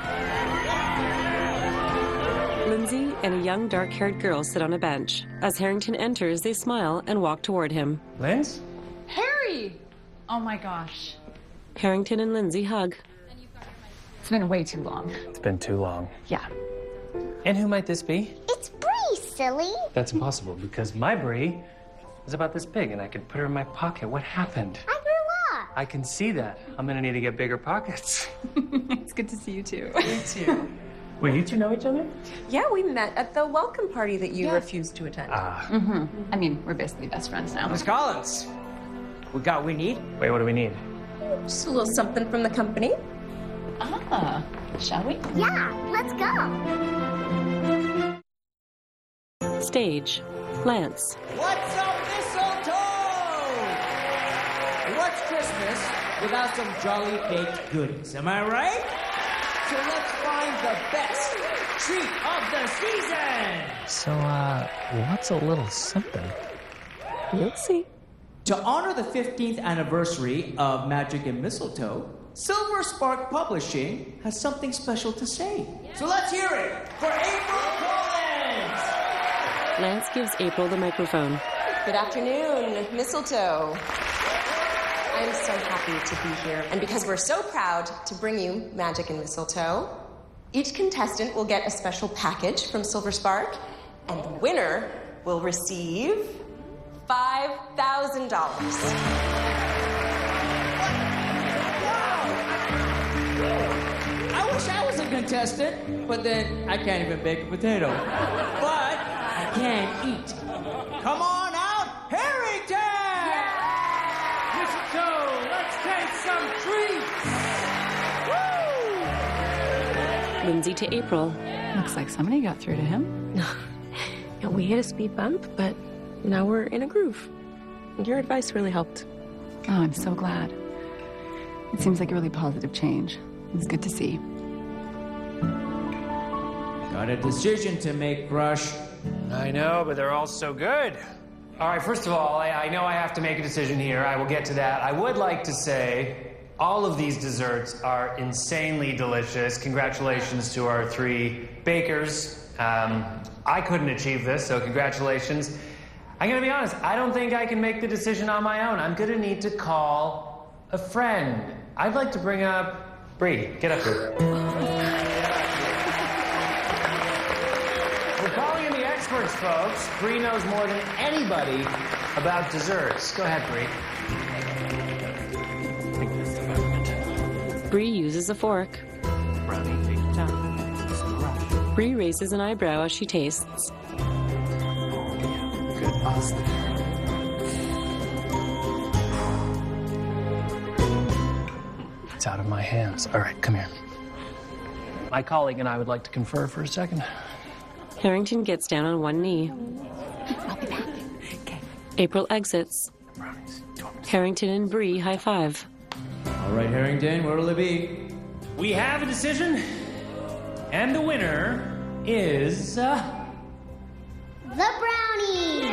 Lindsay and a young dark-haired girl sit on a bench. As Harrington enters, they smile and walk toward him. Linz? Harry! Oh my gosh. Harrington and Lindsay hug. It's been way too long. It's been too long. Yeah. And who might this be? It's Bree, silly. That's impossible, because my Brie is about this big, and I could put her in my pocket. What happened? I grew up. I can see that. I'm gonna need to get bigger pockets. It's good to see you too. Me too. Wait, you two know each other? Yeah, we met at the welcome party that you Yeah. refused to attend. Ah. Mm-hmm. I mean, we're basically best friends now. Miss Collins, we got what we need? Wait, what do we need? Just a little something from the company. Ah, shall we? Yeah, let's go. Stage. Lance. What's up, mistletoe? What's Christmas without some jolly baked goodies? Am I right? So let's find the best treat of the season. So, uh, what's a little something? You'll see. To honor the fifteenth anniversary of Magic and Mistletoe, Silver Spark Publishing has something special to say. So let's hear it for April Collins! Lance gives April the microphone. Good afternoon, Mistletoe. I'm so happy to be here. And because we're so proud to bring you Magic and Mistletoe, each contestant will get a special package from Silver Spark, and the winner will receive five thousand dollars. I wish I was a contestant, but then I can't even bake a potato. But I can eat. Come on out, Harrington! Mistletoe, let's take some treats! Lindsay to April. Looks like somebody got through to him. Yeah, we hit a speed bump, but now we're in a groove. Your advice really helped. Oh, I'm so glad. It seems like a really positive change. It's good to see. Got a decision to make, Rush. I know, but they're all so good. All right, first of all, I, I know I have to make a decision here. I will get to that. I would like to say all of these desserts are insanely delicious. Congratulations to our three bakers. Um, I couldn't achieve this, so congratulations. I'm gonna be honest, I don't think I can make the decision on my own. I'm gonna need to call a friend. I'd like to bring up Bree. Get up here. We're calling in the experts, folks. Bree knows more than anybody about desserts. Go ahead, Bree. Bree uses a fork. Bree raises an eyebrow as she tastes. It's out of my hands. All right, come here. My colleague and I would like to confer for a second. Harrington gets down on one knee. I'll be back. Okay. April exits. Harrington and Bree high five. All right, Harrington, what'll it be? We have a decision, and the winner is uh, The brownie!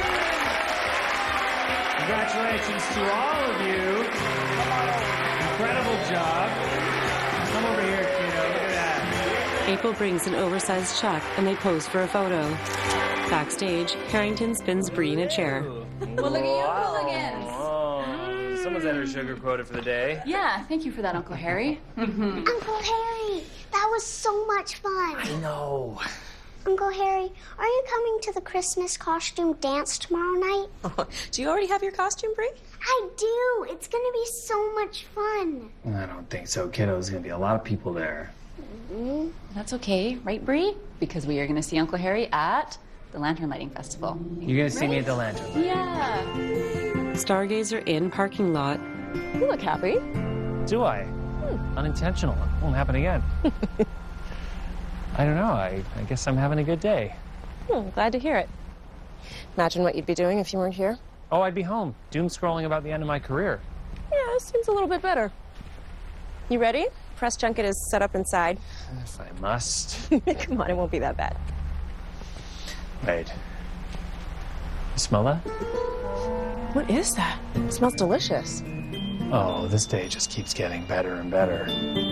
congratulations to all of you. Incredible job. Come over here, kiddo. Look at that. April brings an oversized check and they pose for a photo. Backstage, Harrington spins Bree in a chair. Well, look at you, hooligans. Oh, someone's had her sugar quota for the day. Yeah, thank you for that, Uncle Harry. Mm-hmm. Uncle Harry, that was so much fun. I know. Uncle Harry, are you coming to the Christmas costume dance tomorrow night? Oh, do you already have your costume, Bree? I do. It's going to be so much fun. I don't think so, kiddo. There's going to be a lot of people there. Mm-hmm. That's okay, right, Bree? Because we are going to see Uncle Harry at the Lantern Lighting Festival. You're going to see me at the lantern. Yeah. Stargazer Inn parking lot. You look happy. Do I? Hmm. Unintentional. It won't happen again. I don't know. I, I guess I'm having a good day. Hmm, glad to hear it. Imagine what you'd be doing if you weren't here. Oh, I'd be home, doom scrolling about the end of my career. Yeah, this seems a little bit better. You ready? Press junket is set up inside. If I must. Come on, it won't be that bad. Wait. You smell that? What is that? It smells delicious. Oh, this day just keeps getting better and better.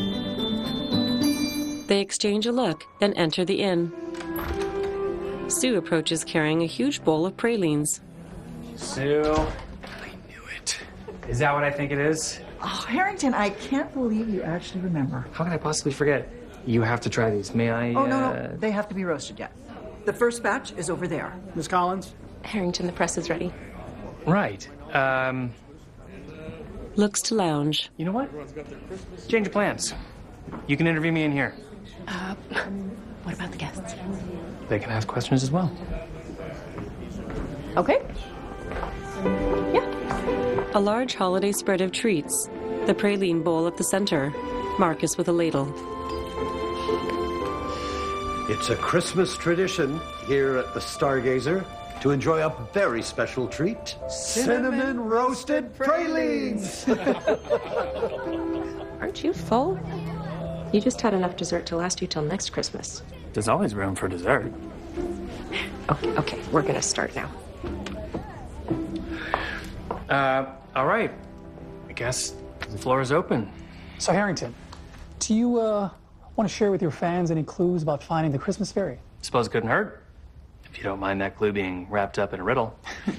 They exchange a look, then enter the inn. Sue approaches carrying a huge bowl of pralines. Sue, I knew it. Is that what I think it is? Oh, Harrington, I can't believe you actually remember. How can I possibly forget? You have to try these. May I? Oh, no, uh... no. They have to be roasted yet. The first batch is over there. Miss Collins? Harrington, the press is ready. Right. Um... Looks to lounge. You know what? Change of plans. You can interview me in here. Uh, what about the guests? They can ask questions as well. Okay. A large holiday spread of treats. The praline bowl at the center. Marcus with a ladle. It's a Christmas tradition here at the Stargazer to enjoy a very special treat. Cinnamon roasted pralines! Aren't you full? You just had enough dessert to last you till next Christmas. There's always room for dessert. Okay, okay, we're gonna start now. Uh, all right. I guess the floor is open. So, Harrington, do you uh, want to share with your fans any clues about finding the Christmas fairy? Suppose it couldn't hurt, if you don't mind that clue being wrapped up in a riddle.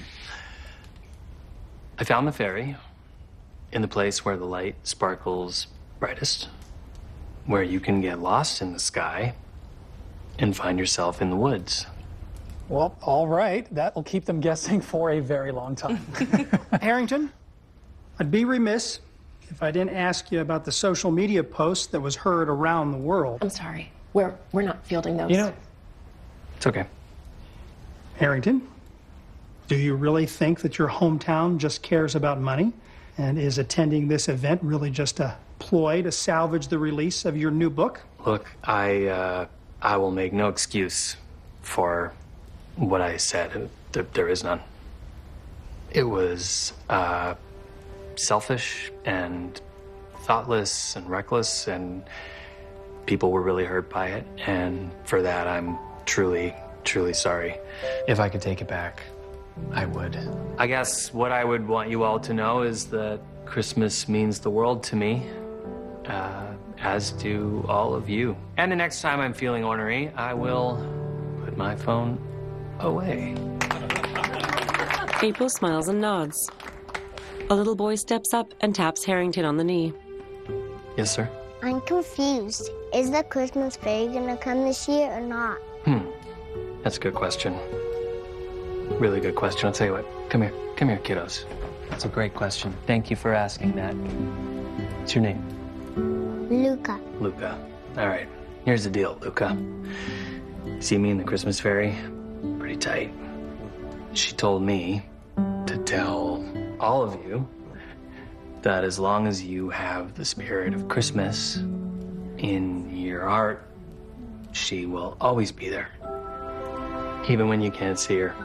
I found the fairy in the place where the light sparkles brightest, where you can get lost in the sky and find yourself in the woods. Well, all right. That will keep them guessing for a very long time. Harrington, I'd be remiss if I didn't ask you about the social media post that was heard around the world. I'm sorry. We're, we're not fielding those. You know, It's okay. Harrington, do you really think that your hometown just cares about money? And is attending this event really just a ploy to salvage the release of your new book? Look, I, uh, I will make no excuse for what I said. There, there is none. It was, uh, selfish and thoughtless and reckless, and people were really hurt by it. And for that, I'm truly, truly sorry. If I could take it back, I would. I guess what I would want you all to know is that Christmas means the world to me, uh, as do all of you. And the next time I'm feeling ornery, I will put my phone away. April smiles and nods. A little boy steps up and taps Harrington on the knee. Yes, sir? I'm confused. Is the Christmas fairy gonna come this year or not? Hmm. That's a good question. Really good question. I'll tell you what. Come here. Come here, kiddos. That's a great question. Thank you for asking that. What's your name? Luca. Luca. All right. Here's the deal, Luca. See me and the Christmas fairy? Pretty tight. She told me to tell all of you that as long as you have the spirit of Christmas in your heart, she will always be there. Even when you can't see her.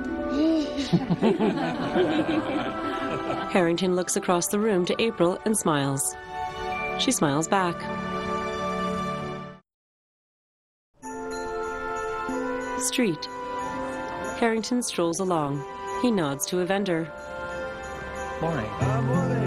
Harrington looks across the room to April and smiles. She smiles back. Street. Harrington strolls along. He nods to a vendor. Morning. Uh, morning.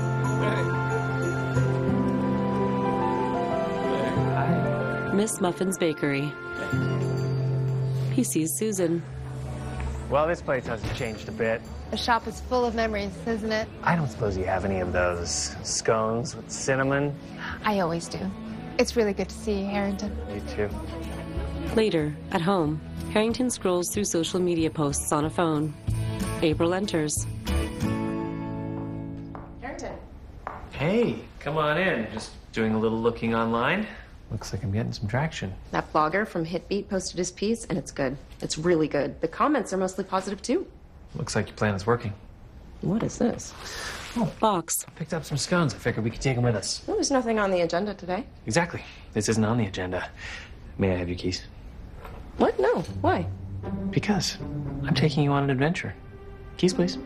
Hi. Miss Muffin's Bakery. He sees Susan. Well, this place hasn't changed a bit. The shop is full of memories, isn't it? I don't suppose you have any of those scones with cinnamon? I always do. It's really good to see you, Harrington. Me too. Later, at home, Harrington scrolls through social media posts on a phone. April enters. Harrington. Hey, come on in. Just doing a little looking online. Looks like I'm getting some traction. That blogger from Hitbeat posted his piece, and it's good. It's really good. The comments are mostly positive, too. Looks like your plan is working. What is this? Oh, box. Picked up some scones. I figured we could take them with us. Well, there's nothing on the agenda today. Exactly. This isn't on the agenda. May I have your keys? What? No. Why? Because I'm taking you on an adventure. Keys, please.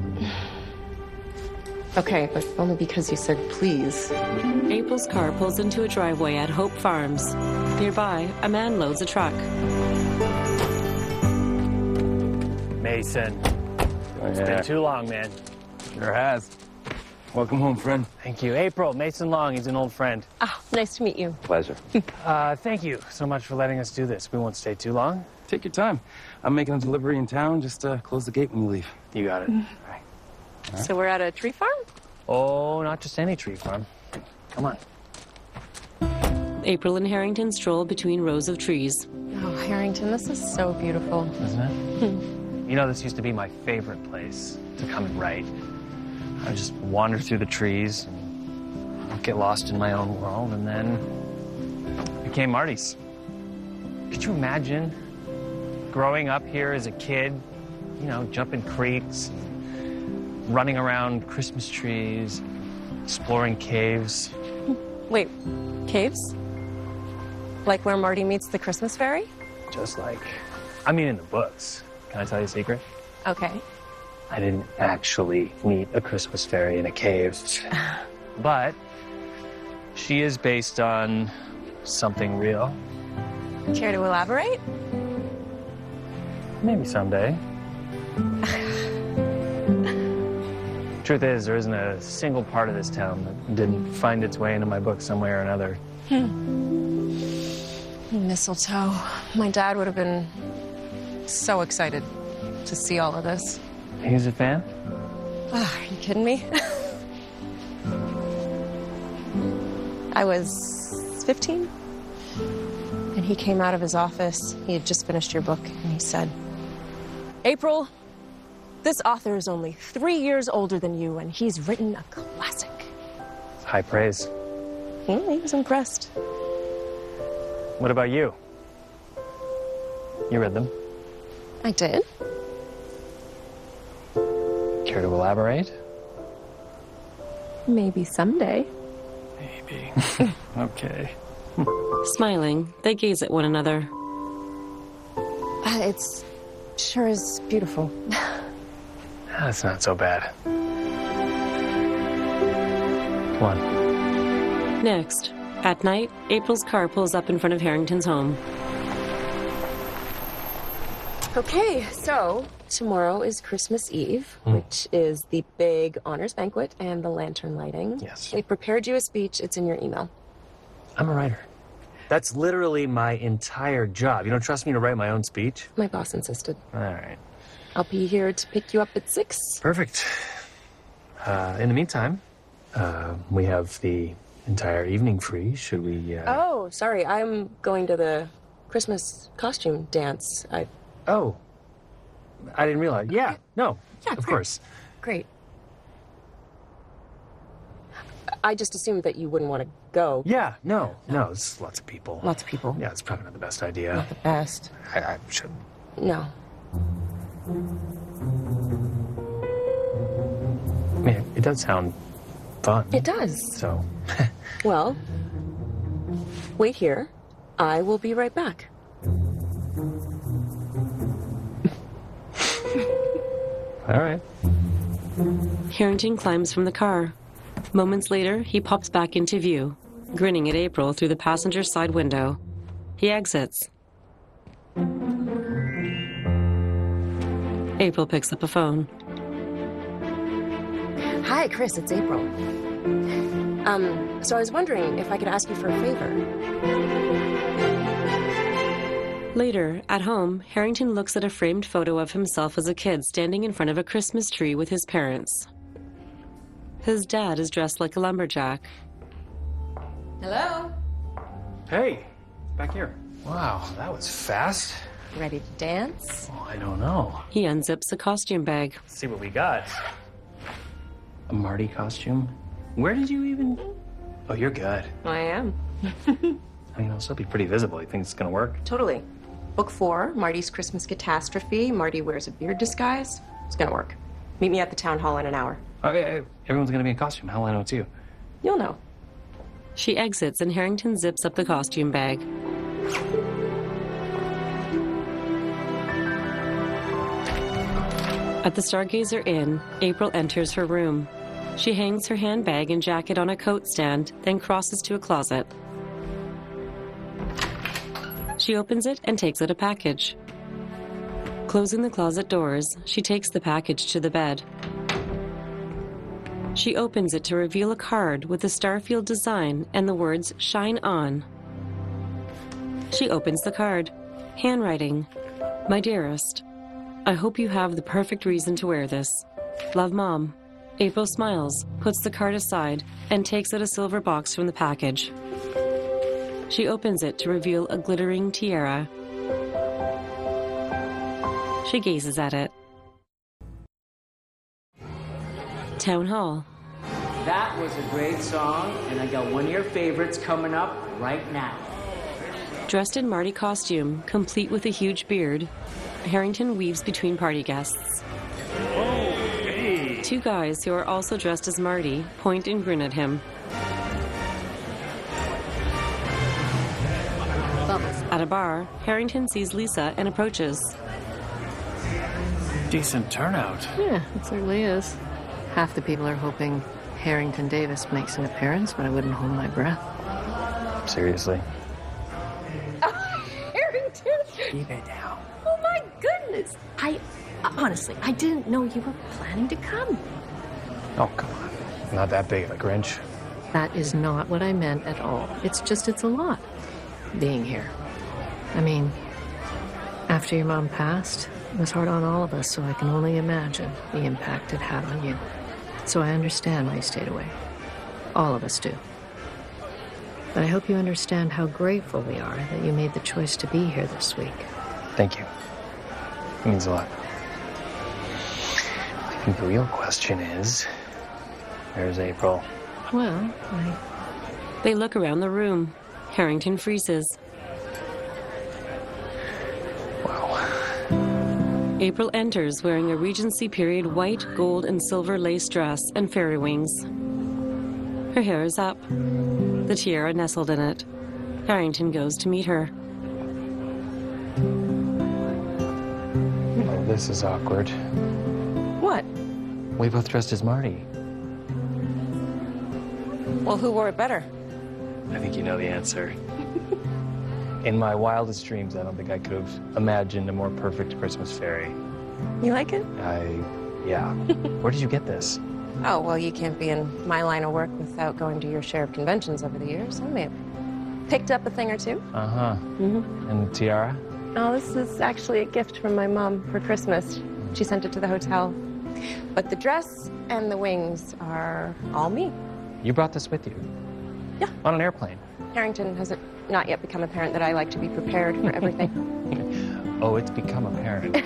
Okay, but only because you said please. April's car pulls into a driveway at Hope Farms. Nearby, a man loads a truck. Mason. Oh, It's yeah. been too long, man. Sure has. Welcome home, friend. Thank you. April, Mason Long, he's an old friend. Ah, nice to meet you. Pleasure. Uh, thank you so much for letting us do this. We won't stay too long. Take your time. I'm making a delivery in town. Just uh, close the gate when you leave. You got it. All right. All right. So we're at a tree farm? Oh, not just any tree farm. Come on. April and Harrington stroll between rows of trees. Oh, Harrington, this is so beautiful. Isn't it? You know, this used to be my favorite place to come and write. I would just wander through the trees and get lost in my own world, and then it became Marty's. Could you imagine growing up here as a kid, you know, jumping creeks, running around Christmas trees, exploring caves? Wait, caves? Like where Marty meets the Christmas fairy? Just like, I mean, in the books. Can I tell you a secret? Okay. I didn't actually meet a Christmas fairy in a cave. But she is based on something real. Care to elaborate? Maybe someday. Truth is, there isn't a single part of this town that didn't find its way into my book some way or another. Hmm. Mistletoe. My dad would have been so excited to see all of this. He's a fan? Oh, are you kidding me? I was fifteen, and he came out of his office. He had just finished your book, and he said, April, this author is only three years older than you, and he's written a classic. High praise. Hmm, he was impressed. What about you? You read them? I did. Care to elaborate? Maybe someday. Maybe. Okay. Smiling, they gaze at one another. Uh, it's sure is beautiful. That's not so bad. Come on. Next, at night, April's car pulls up in front of Harrington's home. Okay, so tomorrow is Christmas Eve, Mm. which is the big honors banquet and the lantern lighting. Yes. They prepared you a speech. It's in your email. I'm a writer. That's literally my entire job. You don't trust me to write my own speech? My boss insisted. All right. I'll be here to pick you up at six. Perfect. Uh, in the meantime, uh, we have the entire evening free. Should we, uh... Oh, sorry. I'm going to the Christmas costume dance. I... Oh. I didn't realize. Yeah, no, Yeah, of great. course. Great. I just assumed that you wouldn't want to go. Yeah, no, no, it's lots of people. Lots of people. Yeah, it's probably not the best idea. Not the best. I, I should. No. I mean, it does sound fun. It does. So, Well, wait here. I will be right back. all right. Harrington climbs from the car. Moments later, he pops back into view, grinning at April through the passenger side window. He exits. April picks up a phone. Hi, Chris. It's April. Um, so I was wondering if I could ask you for a favor. Later, at home, Harrington looks at a framed photo of himself as a kid standing in front of a Christmas tree with his parents. His dad is dressed like a lumberjack. Hello? Hey, back here. Wow, that was fast. Ready to dance? Oh, I don't know. He unzips a costume bag. Let's see what we got. A Marty costume? Where did you even... Oh, you're good. I am. I mean, it'll still be pretty visible. You think it's gonna work? Totally. Book four, Marty's Christmas Catastrophe. Marty wears a beard disguise. It's gonna work. Meet me at the town hall in an hour. Okay, everyone's gonna be in costume. How will I know it's you? You'll know. She exits and Harrington zips up the costume bag. At the Stargazer Inn, April enters her room. She hangs her handbag and jacket on a coat stand, then crosses to a closet. She opens it and takes out a package. Closing the closet doors, she takes the package to the bed. She opens it to reveal a card with the Starfield design and the words "Shine On." She opens the card. Handwriting. "My dearest, I hope you have the perfect reason to wear this. Love, Mom." April smiles, puts the card aside, and takes out a silver box from the package. She opens it to reveal a glittering tiara. She gazes at it. Town Hall. That was a great song, and I got one of your favorites coming up right now. Dressed in Marty costume, complete with a huge beard, Harrington weaves between party guests. Two guys who are also dressed as Marty point and grin at him. At a bar, Harrington sees Lisa and approaches. Decent turnout. Yeah, it certainly is. Half the people are hoping Harrington Davis makes an appearance, but I wouldn't hold my breath. Seriously. Harrington! Keep it down. Oh my goodness! I, honestly, I didn't know you were planning to come. Oh, come on. I'm not that big of a Grinch. That is not what I meant at all. It's just, it's a lot, being here. I mean, after your mom passed, it was hard on all of us, so I can only imagine the impact it had on you. So I understand why you stayed away. All of us do. But I hope you understand how grateful we are that you made the choice to be here this week. Thank you. It means a lot. I think the real question is, where's April? Well, I... They look around the room. Harrington freezes. April enters wearing a Regency period white, gold, and silver lace dress and fairy wings. Her hair is up, the tiara nestled in it. Harrington goes to meet her. Oh, this is awkward. What? We both dressed as Marty. Well, who wore it better? I think you know the answer. In my wildest dreams, I don't think I could have imagined a more perfect Christmas fairy. You like it? I, yeah. Where did you get this? Oh, well, you can't be in my line of work without going to your share of conventions over the years. I may have picked up a thing or two. Uh-huh. Mm-hmm. And the tiara? Oh, this is actually a gift from my mom for Christmas. She sent it to the hotel. But the dress and the wings are all me. You brought this with you? Yeah. On an airplane? Harrington has it not yet become apparent that I like to be prepared for everything. Oh, it's become apparent.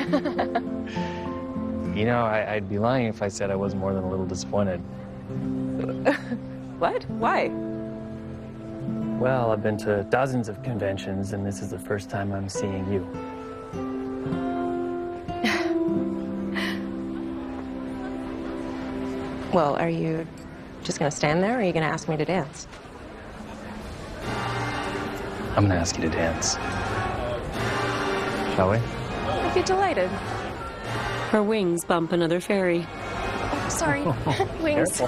You know, I, I'd be lying if I said I wasn't more than a little disappointed. What? Why? Well, I've been to dozens of conventions, and this is the first time I'm seeing you. Well, are you just gonna stand there, or are you gonna ask me to dance? I'm gonna ask you to dance. Shall we? I'd be delighted. Her wings bump another fairy. Oh, sorry. Wings.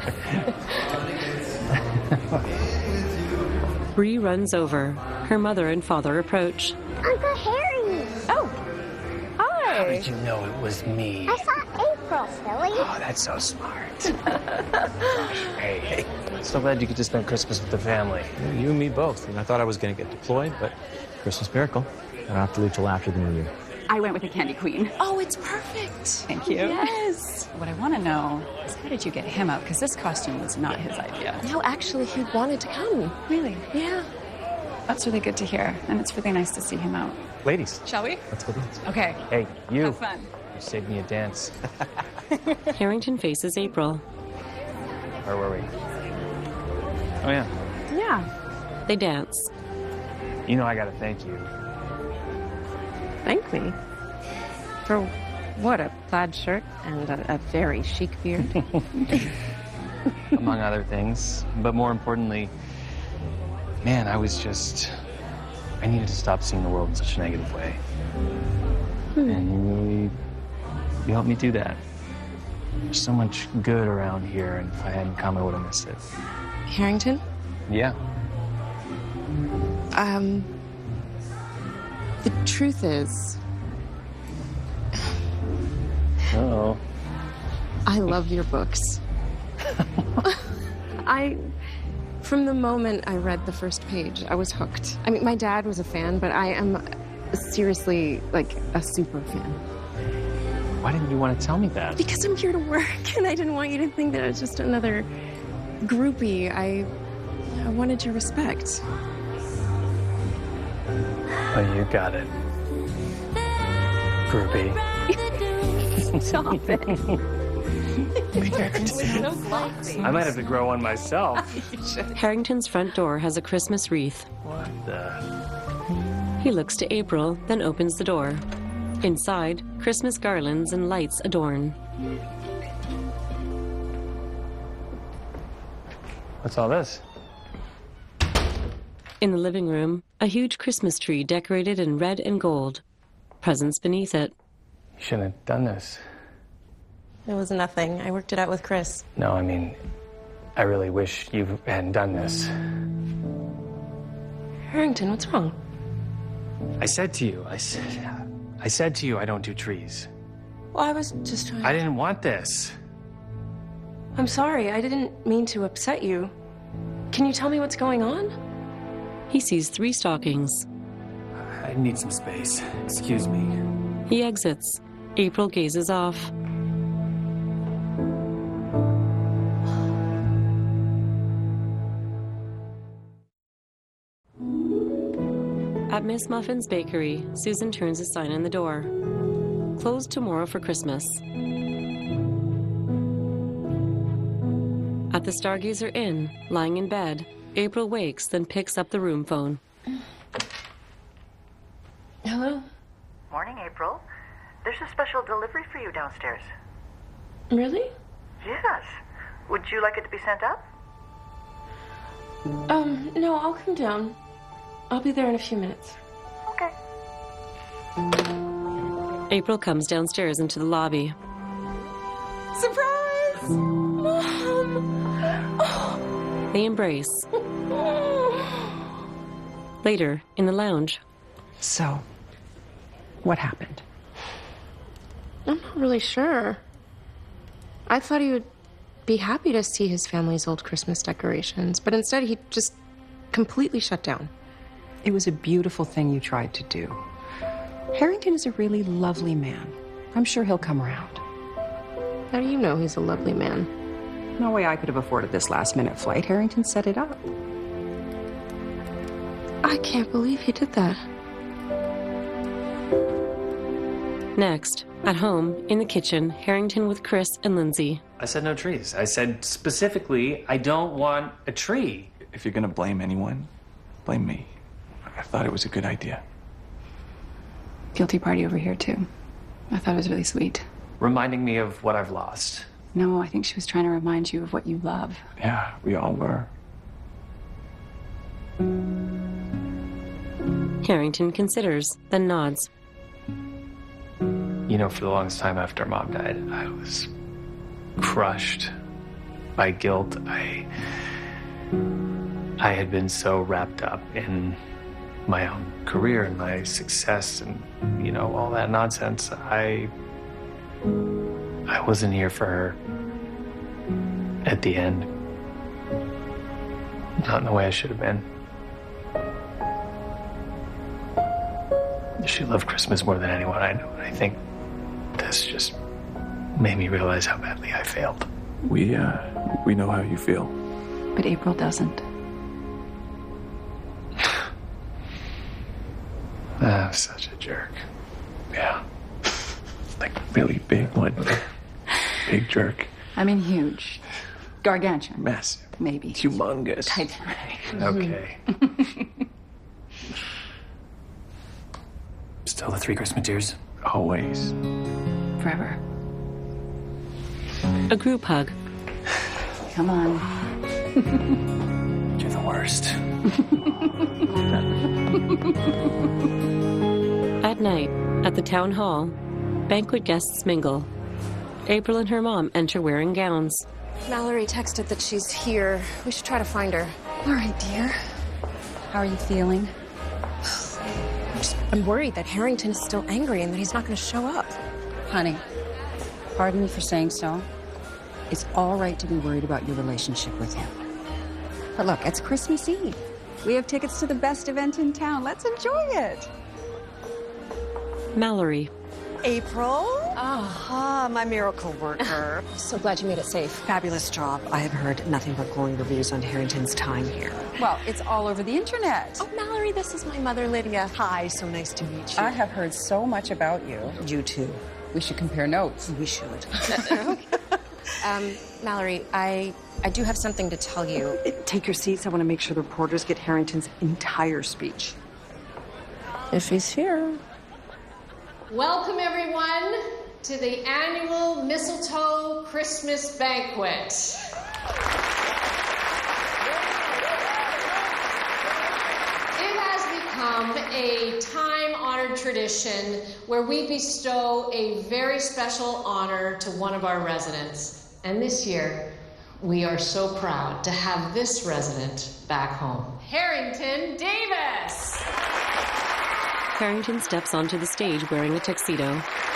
Bree runs over. Her mother and father approach. Uncle Harry. Oh. Hi. How did you know it was me? I saw April, silly. Oh, that's so smart. Hey, hey. So glad you get to spend Christmas with the family. You and me both. And I thought I was going to get deployed, but Christmas miracle. I don't have to leave till after the new year. I went with the Candy Queen. Oh, it's perfect. Thank you. Yes. What I want to know is how did you get him out? Because this costume was not his idea. No, actually, he wanted to come. Really? Yeah. That's really good to hear. And it's really nice to see him out. Ladies. Shall we? Let's go dance. Okay. Hey, you. Have fun. You saved me a dance. Harrington faces April. Where were we? Oh, yeah. Yeah. They dance. You know I gotta thank you. Thank me. For what? A plaid shirt and a, a very chic beard? Among other things. But more importantly, man, I was just... I needed to stop seeing the world in such a negative way. Hmm. And you really... You helped me do that. There's so much good around here, and if I hadn't come, I would have missed it. Harrington? Yeah. Um... The truth is... Uh-oh. I love your books. I... From the moment I read the first page, I was hooked. I mean, my dad was a fan, but I am seriously, like, a super fan. Why didn't you want to tell me that? Because I'm here to work, and I didn't want you to think that I was just another groupie. I... I wanted your respect. Oh, you got it. Groupie. Stop it. Weird. So glossy. I might have to grow one myself. Harrington's front door has a Christmas wreath. What the? He looks to April, then opens the door. Inside, Christmas garlands and lights adorn. What's all this? In the living room, a huge Christmas tree decorated in red and gold. Presents beneath it. You shouldn't have done this. It was nothing. I worked it out with Chris. No, I mean, I really wish you hadn't done this. Harrington, what's wrong? I said to you, I said, I said to you I don't do trees. Well, I was just trying... I didn't want this. I'm sorry. I didn't mean to upset you. Can you tell me what's going on? He sees three stockings. I need some space. Excuse me. He exits. April gazes off. At Miss Muffin's bakery, Susan turns a sign on the door. Closed tomorrow for Christmas. At the Stargazer Inn, lying in bed, April wakes, then picks up the room phone. Hello? Morning, April. There's a special delivery for you downstairs. Really? Yes. Would you like it to be sent up? Um, no, I'll come down. I'll be there in a few minutes. Okay. April comes downstairs into the lobby. Surprise! Mom! Oh. They embrace. Oh. Later, in the lounge. So, what happened? I'm not really sure. I thought he would be happy to see his family's old Christmas decorations, but instead he just completely shut down. It was a beautiful thing you tried to do. Harrington is a really lovely man. I'm sure he'll come around. How do you know he's a lovely man? No way I could have afforded this last-minute flight. Harrington set it up. I can't believe he did that. Next, at home, in the kitchen, Harrington with Chris and Lindsay. I said no trees. I said specifically, I don't want a tree. If you're gonna blame anyone, blame me. I thought it was a good idea. Guilty party over here, too. I thought it was really sweet. Reminding me of what I've lost. No, I think she was trying to remind you of what you love. Yeah, we all were. Harrington considers, then nods. You know, for the longest time after Mom died, I was crushed by guilt. I I had been so wrapped up in my own career and my success and, you know, all that nonsense. I I wasn't here for her at the end. Not in the way I should have been. She loved Christmas more than anyone I know, and I think this just made me realize how badly I failed. We, uh, we know how you feel. But April doesn't. I'm such a jerk. Yeah. Like, really big one. Big jerk. I mean, huge. Gargantuan. Massive. Maybe. Humongous. Titanic. Okay. Still the three Christmas Always. Forever. A group hug. Come on. You're the worst. At night, at the town hall, banquet guests mingle. April and her mom enter wearing gowns. Mallory texted that she's here. We should try to find her. All right, dear. How are you feeling? I'm, just, I'm worried that Harrington is still angry and that he's not going to show up. Honey, pardon me for saying so. It's all right to be worried about your relationship with him. But look, it's Christmas Eve. We have tickets to the best event in town. Let's enjoy it. Mallory. April? Ah, my miracle worker. So glad you made it safe. Fabulous job. I have heard nothing but glowing reviews on Harrington's time here. Well, it's all over the internet. Oh, Mallory, this is my mother, Lydia. Hi, so nice to meet you. I have heard so much about you. You too. We should compare notes. We should. um, Mallory, I I do have something to tell you. Take your seats. I want to make sure the reporters get Harrington's entire speech. If he's here. Welcome, everyone, to the annual Mistletoe Christmas Banquet. It has become a time-honored tradition where we bestow a very special honor to one of our residents. And this year, we are so proud to have this resident back home, Harrington Davis. Harrington steps onto the stage wearing a tuxedo.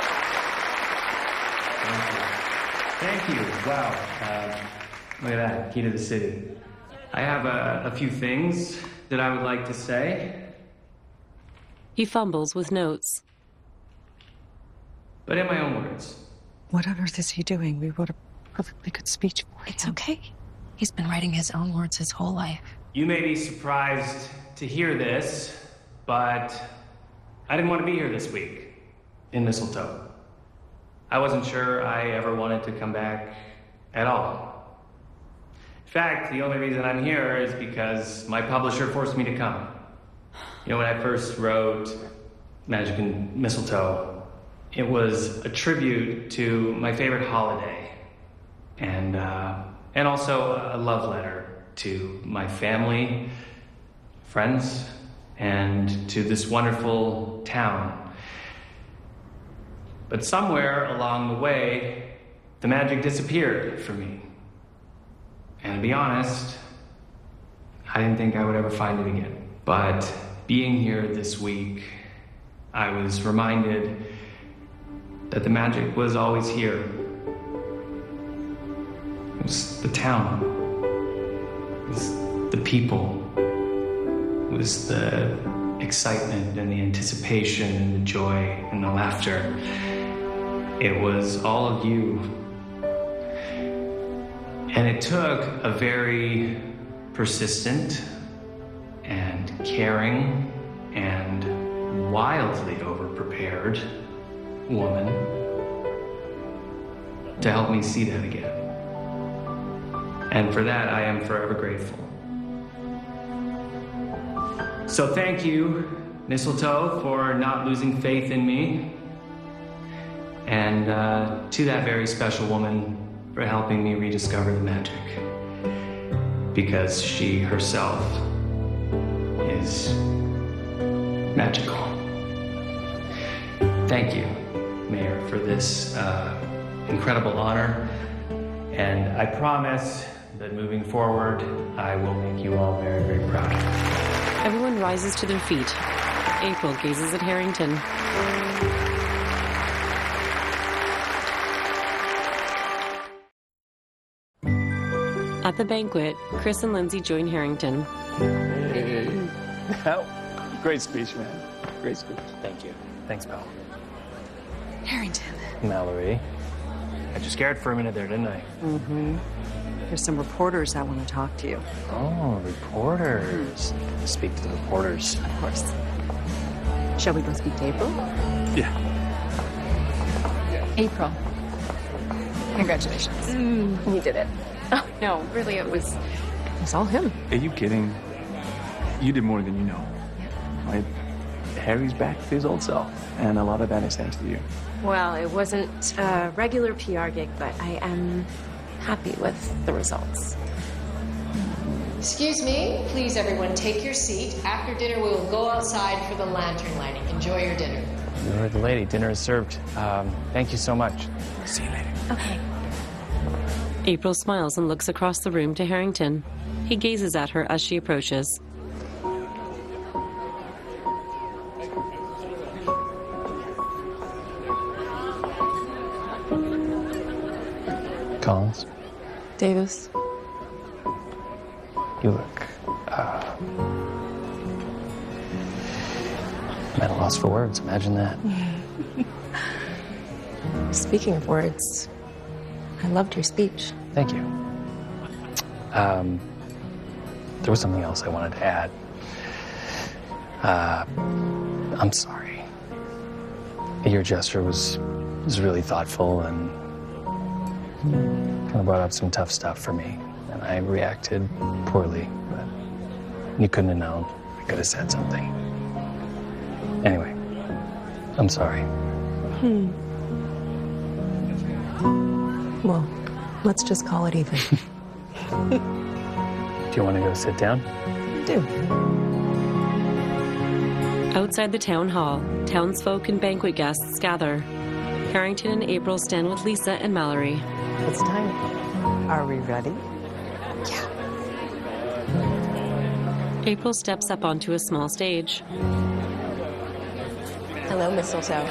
Thank you. Wow. Uh, look at that. Key to the city. I have a, a few things that I would like to say. He fumbles with notes. But in my own words. What on earth is he doing? We wrote a perfectly good speech for him. It's okay. He's been writing his own words his whole life. You may be surprised to hear this, but I didn't want to be here this week in Mistletoe. I wasn't sure I ever wanted to come back at all. In fact, the only reason I'm here is because my publisher forced me to come. You know, when I first wrote Magic in Mistletoe, it was a tribute to my favorite holiday, and uh, and also a love letter to my family, friends, and to this wonderful town. But somewhere along the way, the magic disappeared for me. And to be honest, I didn't think I would ever find it again. But being here this week, I was reminded that the magic was always here. It was the town. It was the people. It was the excitement and the anticipation and the joy and the laughter. It was all of you. And it took a very persistent and caring and wildly overprepared woman to help me see that again. And for that, I am forever grateful. So thank you, Mistletoe, for not losing faith in me. And uh, to that very special woman for helping me rediscover the magic. Because she herself is magical. Thank you, Mayor, for this uh, incredible honor. And I promise that moving forward, I will make you all very, very proud. Everyone rises to their feet. April gazes at Harrington. At the banquet, Chris and Lindsay join Harrington. Hey. Great speech, man. Great speech. Thank you. Thanks, pal. Harrington. Mallory. Got you scared for a minute there, didn't I? Mm-hmm. There's some reporters that want to talk to you. Oh, reporters. Mm. Speak to the reporters. Of course. Shall we go speak to April? Yeah. April. Congratulations. Mm, You did it. oh, no, really, it was, it was all him. Are you kidding? You did more than you know. Right? Harry's back to his old self, and a lot of that is thanks to you. Well, it wasn't a regular P R gig, but I am happy with the results. Excuse me, please everyone take your seat. After dinner we will go outside for the lantern lighting. Enjoy your dinner. You heard the lady. Dinner is served. Um, thank you so much. See you later. Okay. April smiles and looks across the room to Harrington. He gazes at her as she approaches. Collins, Davis. you look, uh... I'm at a loss for words. Imagine that. Speaking of words, I loved your speech. Thank you. Um, there was something else I wanted to add. Uh, I'm sorry. Your gesture was was really thoughtful and kind of brought up some tough stuff for me, and I reacted poorly. But you couldn't have known. I could have said something. Anyway, I'm sorry. Hmm. Well, let's just call it even. Do you want to go sit down? I do. Outside the town hall, townsfolk and banquet guests gather. Harrington and April stand with Lisa and Mallory. It's time. Are we ready? April steps up onto a small stage. Hello, Mistletoe.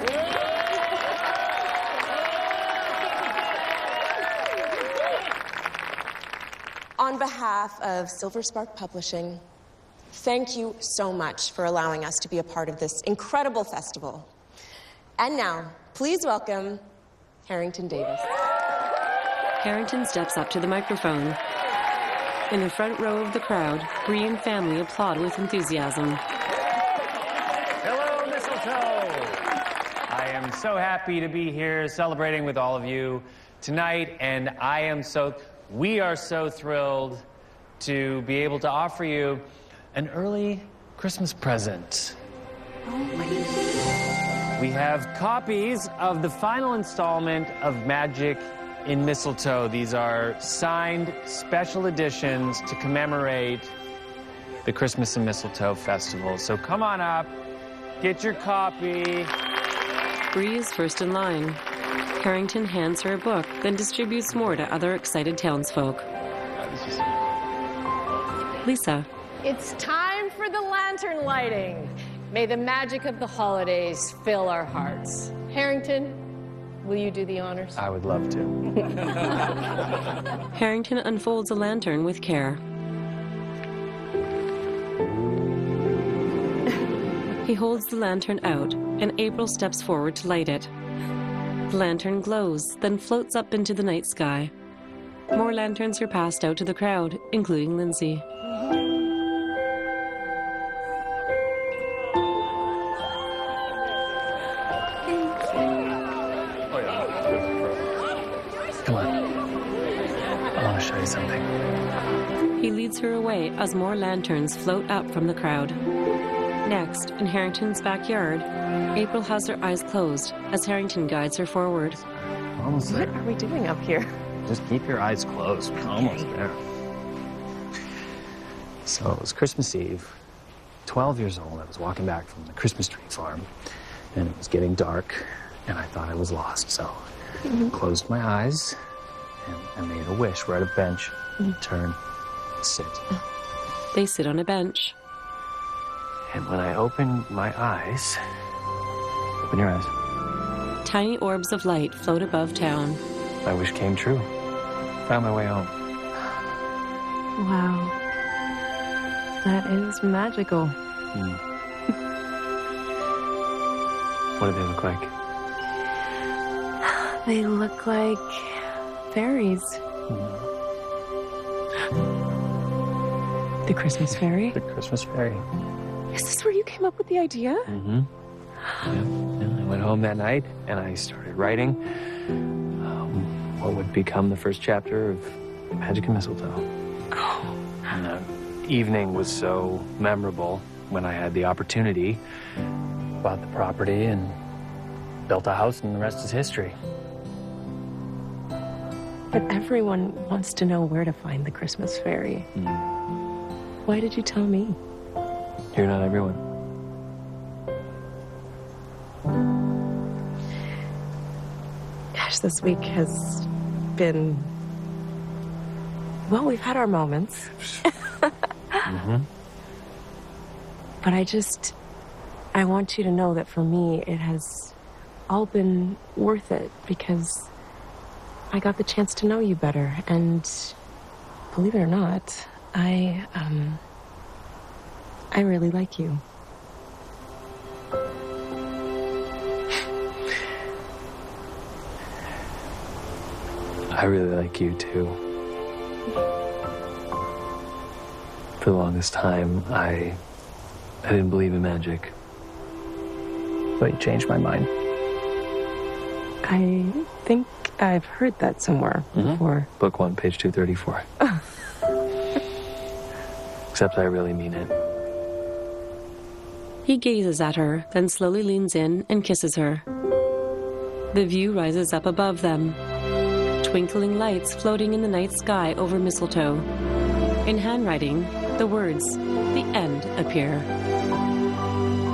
On behalf of Silver Spark Publishing, thank you so much for allowing us to be a part of this incredible festival. And now, please welcome Harrington Davis. Harrington steps up to the microphone. In the front row of the crowd, Bree and family applaud with enthusiasm. Hello, Mistletoe! I am so happy to be here celebrating with all of you tonight, and I am so, we are so thrilled to be able to offer you an early Christmas present. Oh my God. We have copies of the final installment of Magic in Mistletoe. These are signed special editions to commemorate the Christmas in Mistletoe Festival. So come on up, get your copy. Bree is first in line. Harrington hands her a book, then distributes more to other excited townsfolk. Lisa. It's time time for the lantern lighting. May the magic of the holidays fill our hearts. Harrington, will you do the honors? I would love to. Harrington unfolds a lantern with care. He holds the lantern out, and April steps forward to light it. The lantern glows, then floats up into the night sky. More lanterns are passed out to the crowd, including Lindsay. Come on. I want to show you something. He leads her away as more lanterns float up from the crowd. Next, in Harrington's backyard, April has her eyes closed as Harrington guides her forward. Almost there. What are we doing up here? Just keep your eyes closed. We're almost there. So it was Christmas Eve. Twelve years old. I was walking back from the Christmas tree farm, and it was getting dark, and I thought I was lost. So I closed my eyes, and I made a wish. We're at a bench. Turn, sit. They sit on a bench. And when I opened my eyes, open your eyes. Tiny orbs of light float above town. My wish came true. Found my way home. Wow. That is magical. Mm. What do they look like? They look like fairies. Mm. The Christmas fairy? The Christmas fairy. Is this where you came up with the idea? Mm-hmm. Yeah. Yeah. I went home that night and I started writing um, what would become the first chapter of Magic in Mistletoe. Oh. And the evening was so memorable when I had the opportunity, bought the property and built a house, and the rest is history. But everyone wants to know where to find the Christmas fairy. Mm. Why did you tell me? You're not everyone. Gosh, this week has been... Well, we've had our moments. Mm-hmm. But I just... I want you to know that for me, it has all been worth it because I got the chance to know you better. And believe it or not, I, um... I really like you. I really like you, too. For the longest time, I... I didn't believe in magic. But you changed my mind. I think I've heard that somewhere Mm-hmm. before. Book one, page two thirty-four. Except I really mean it. He gazes at her, then slowly leans in and kisses her. The view rises up above them. Twinkling lights floating in the night sky over Mistletoe. In handwriting, the words, "The End," appear.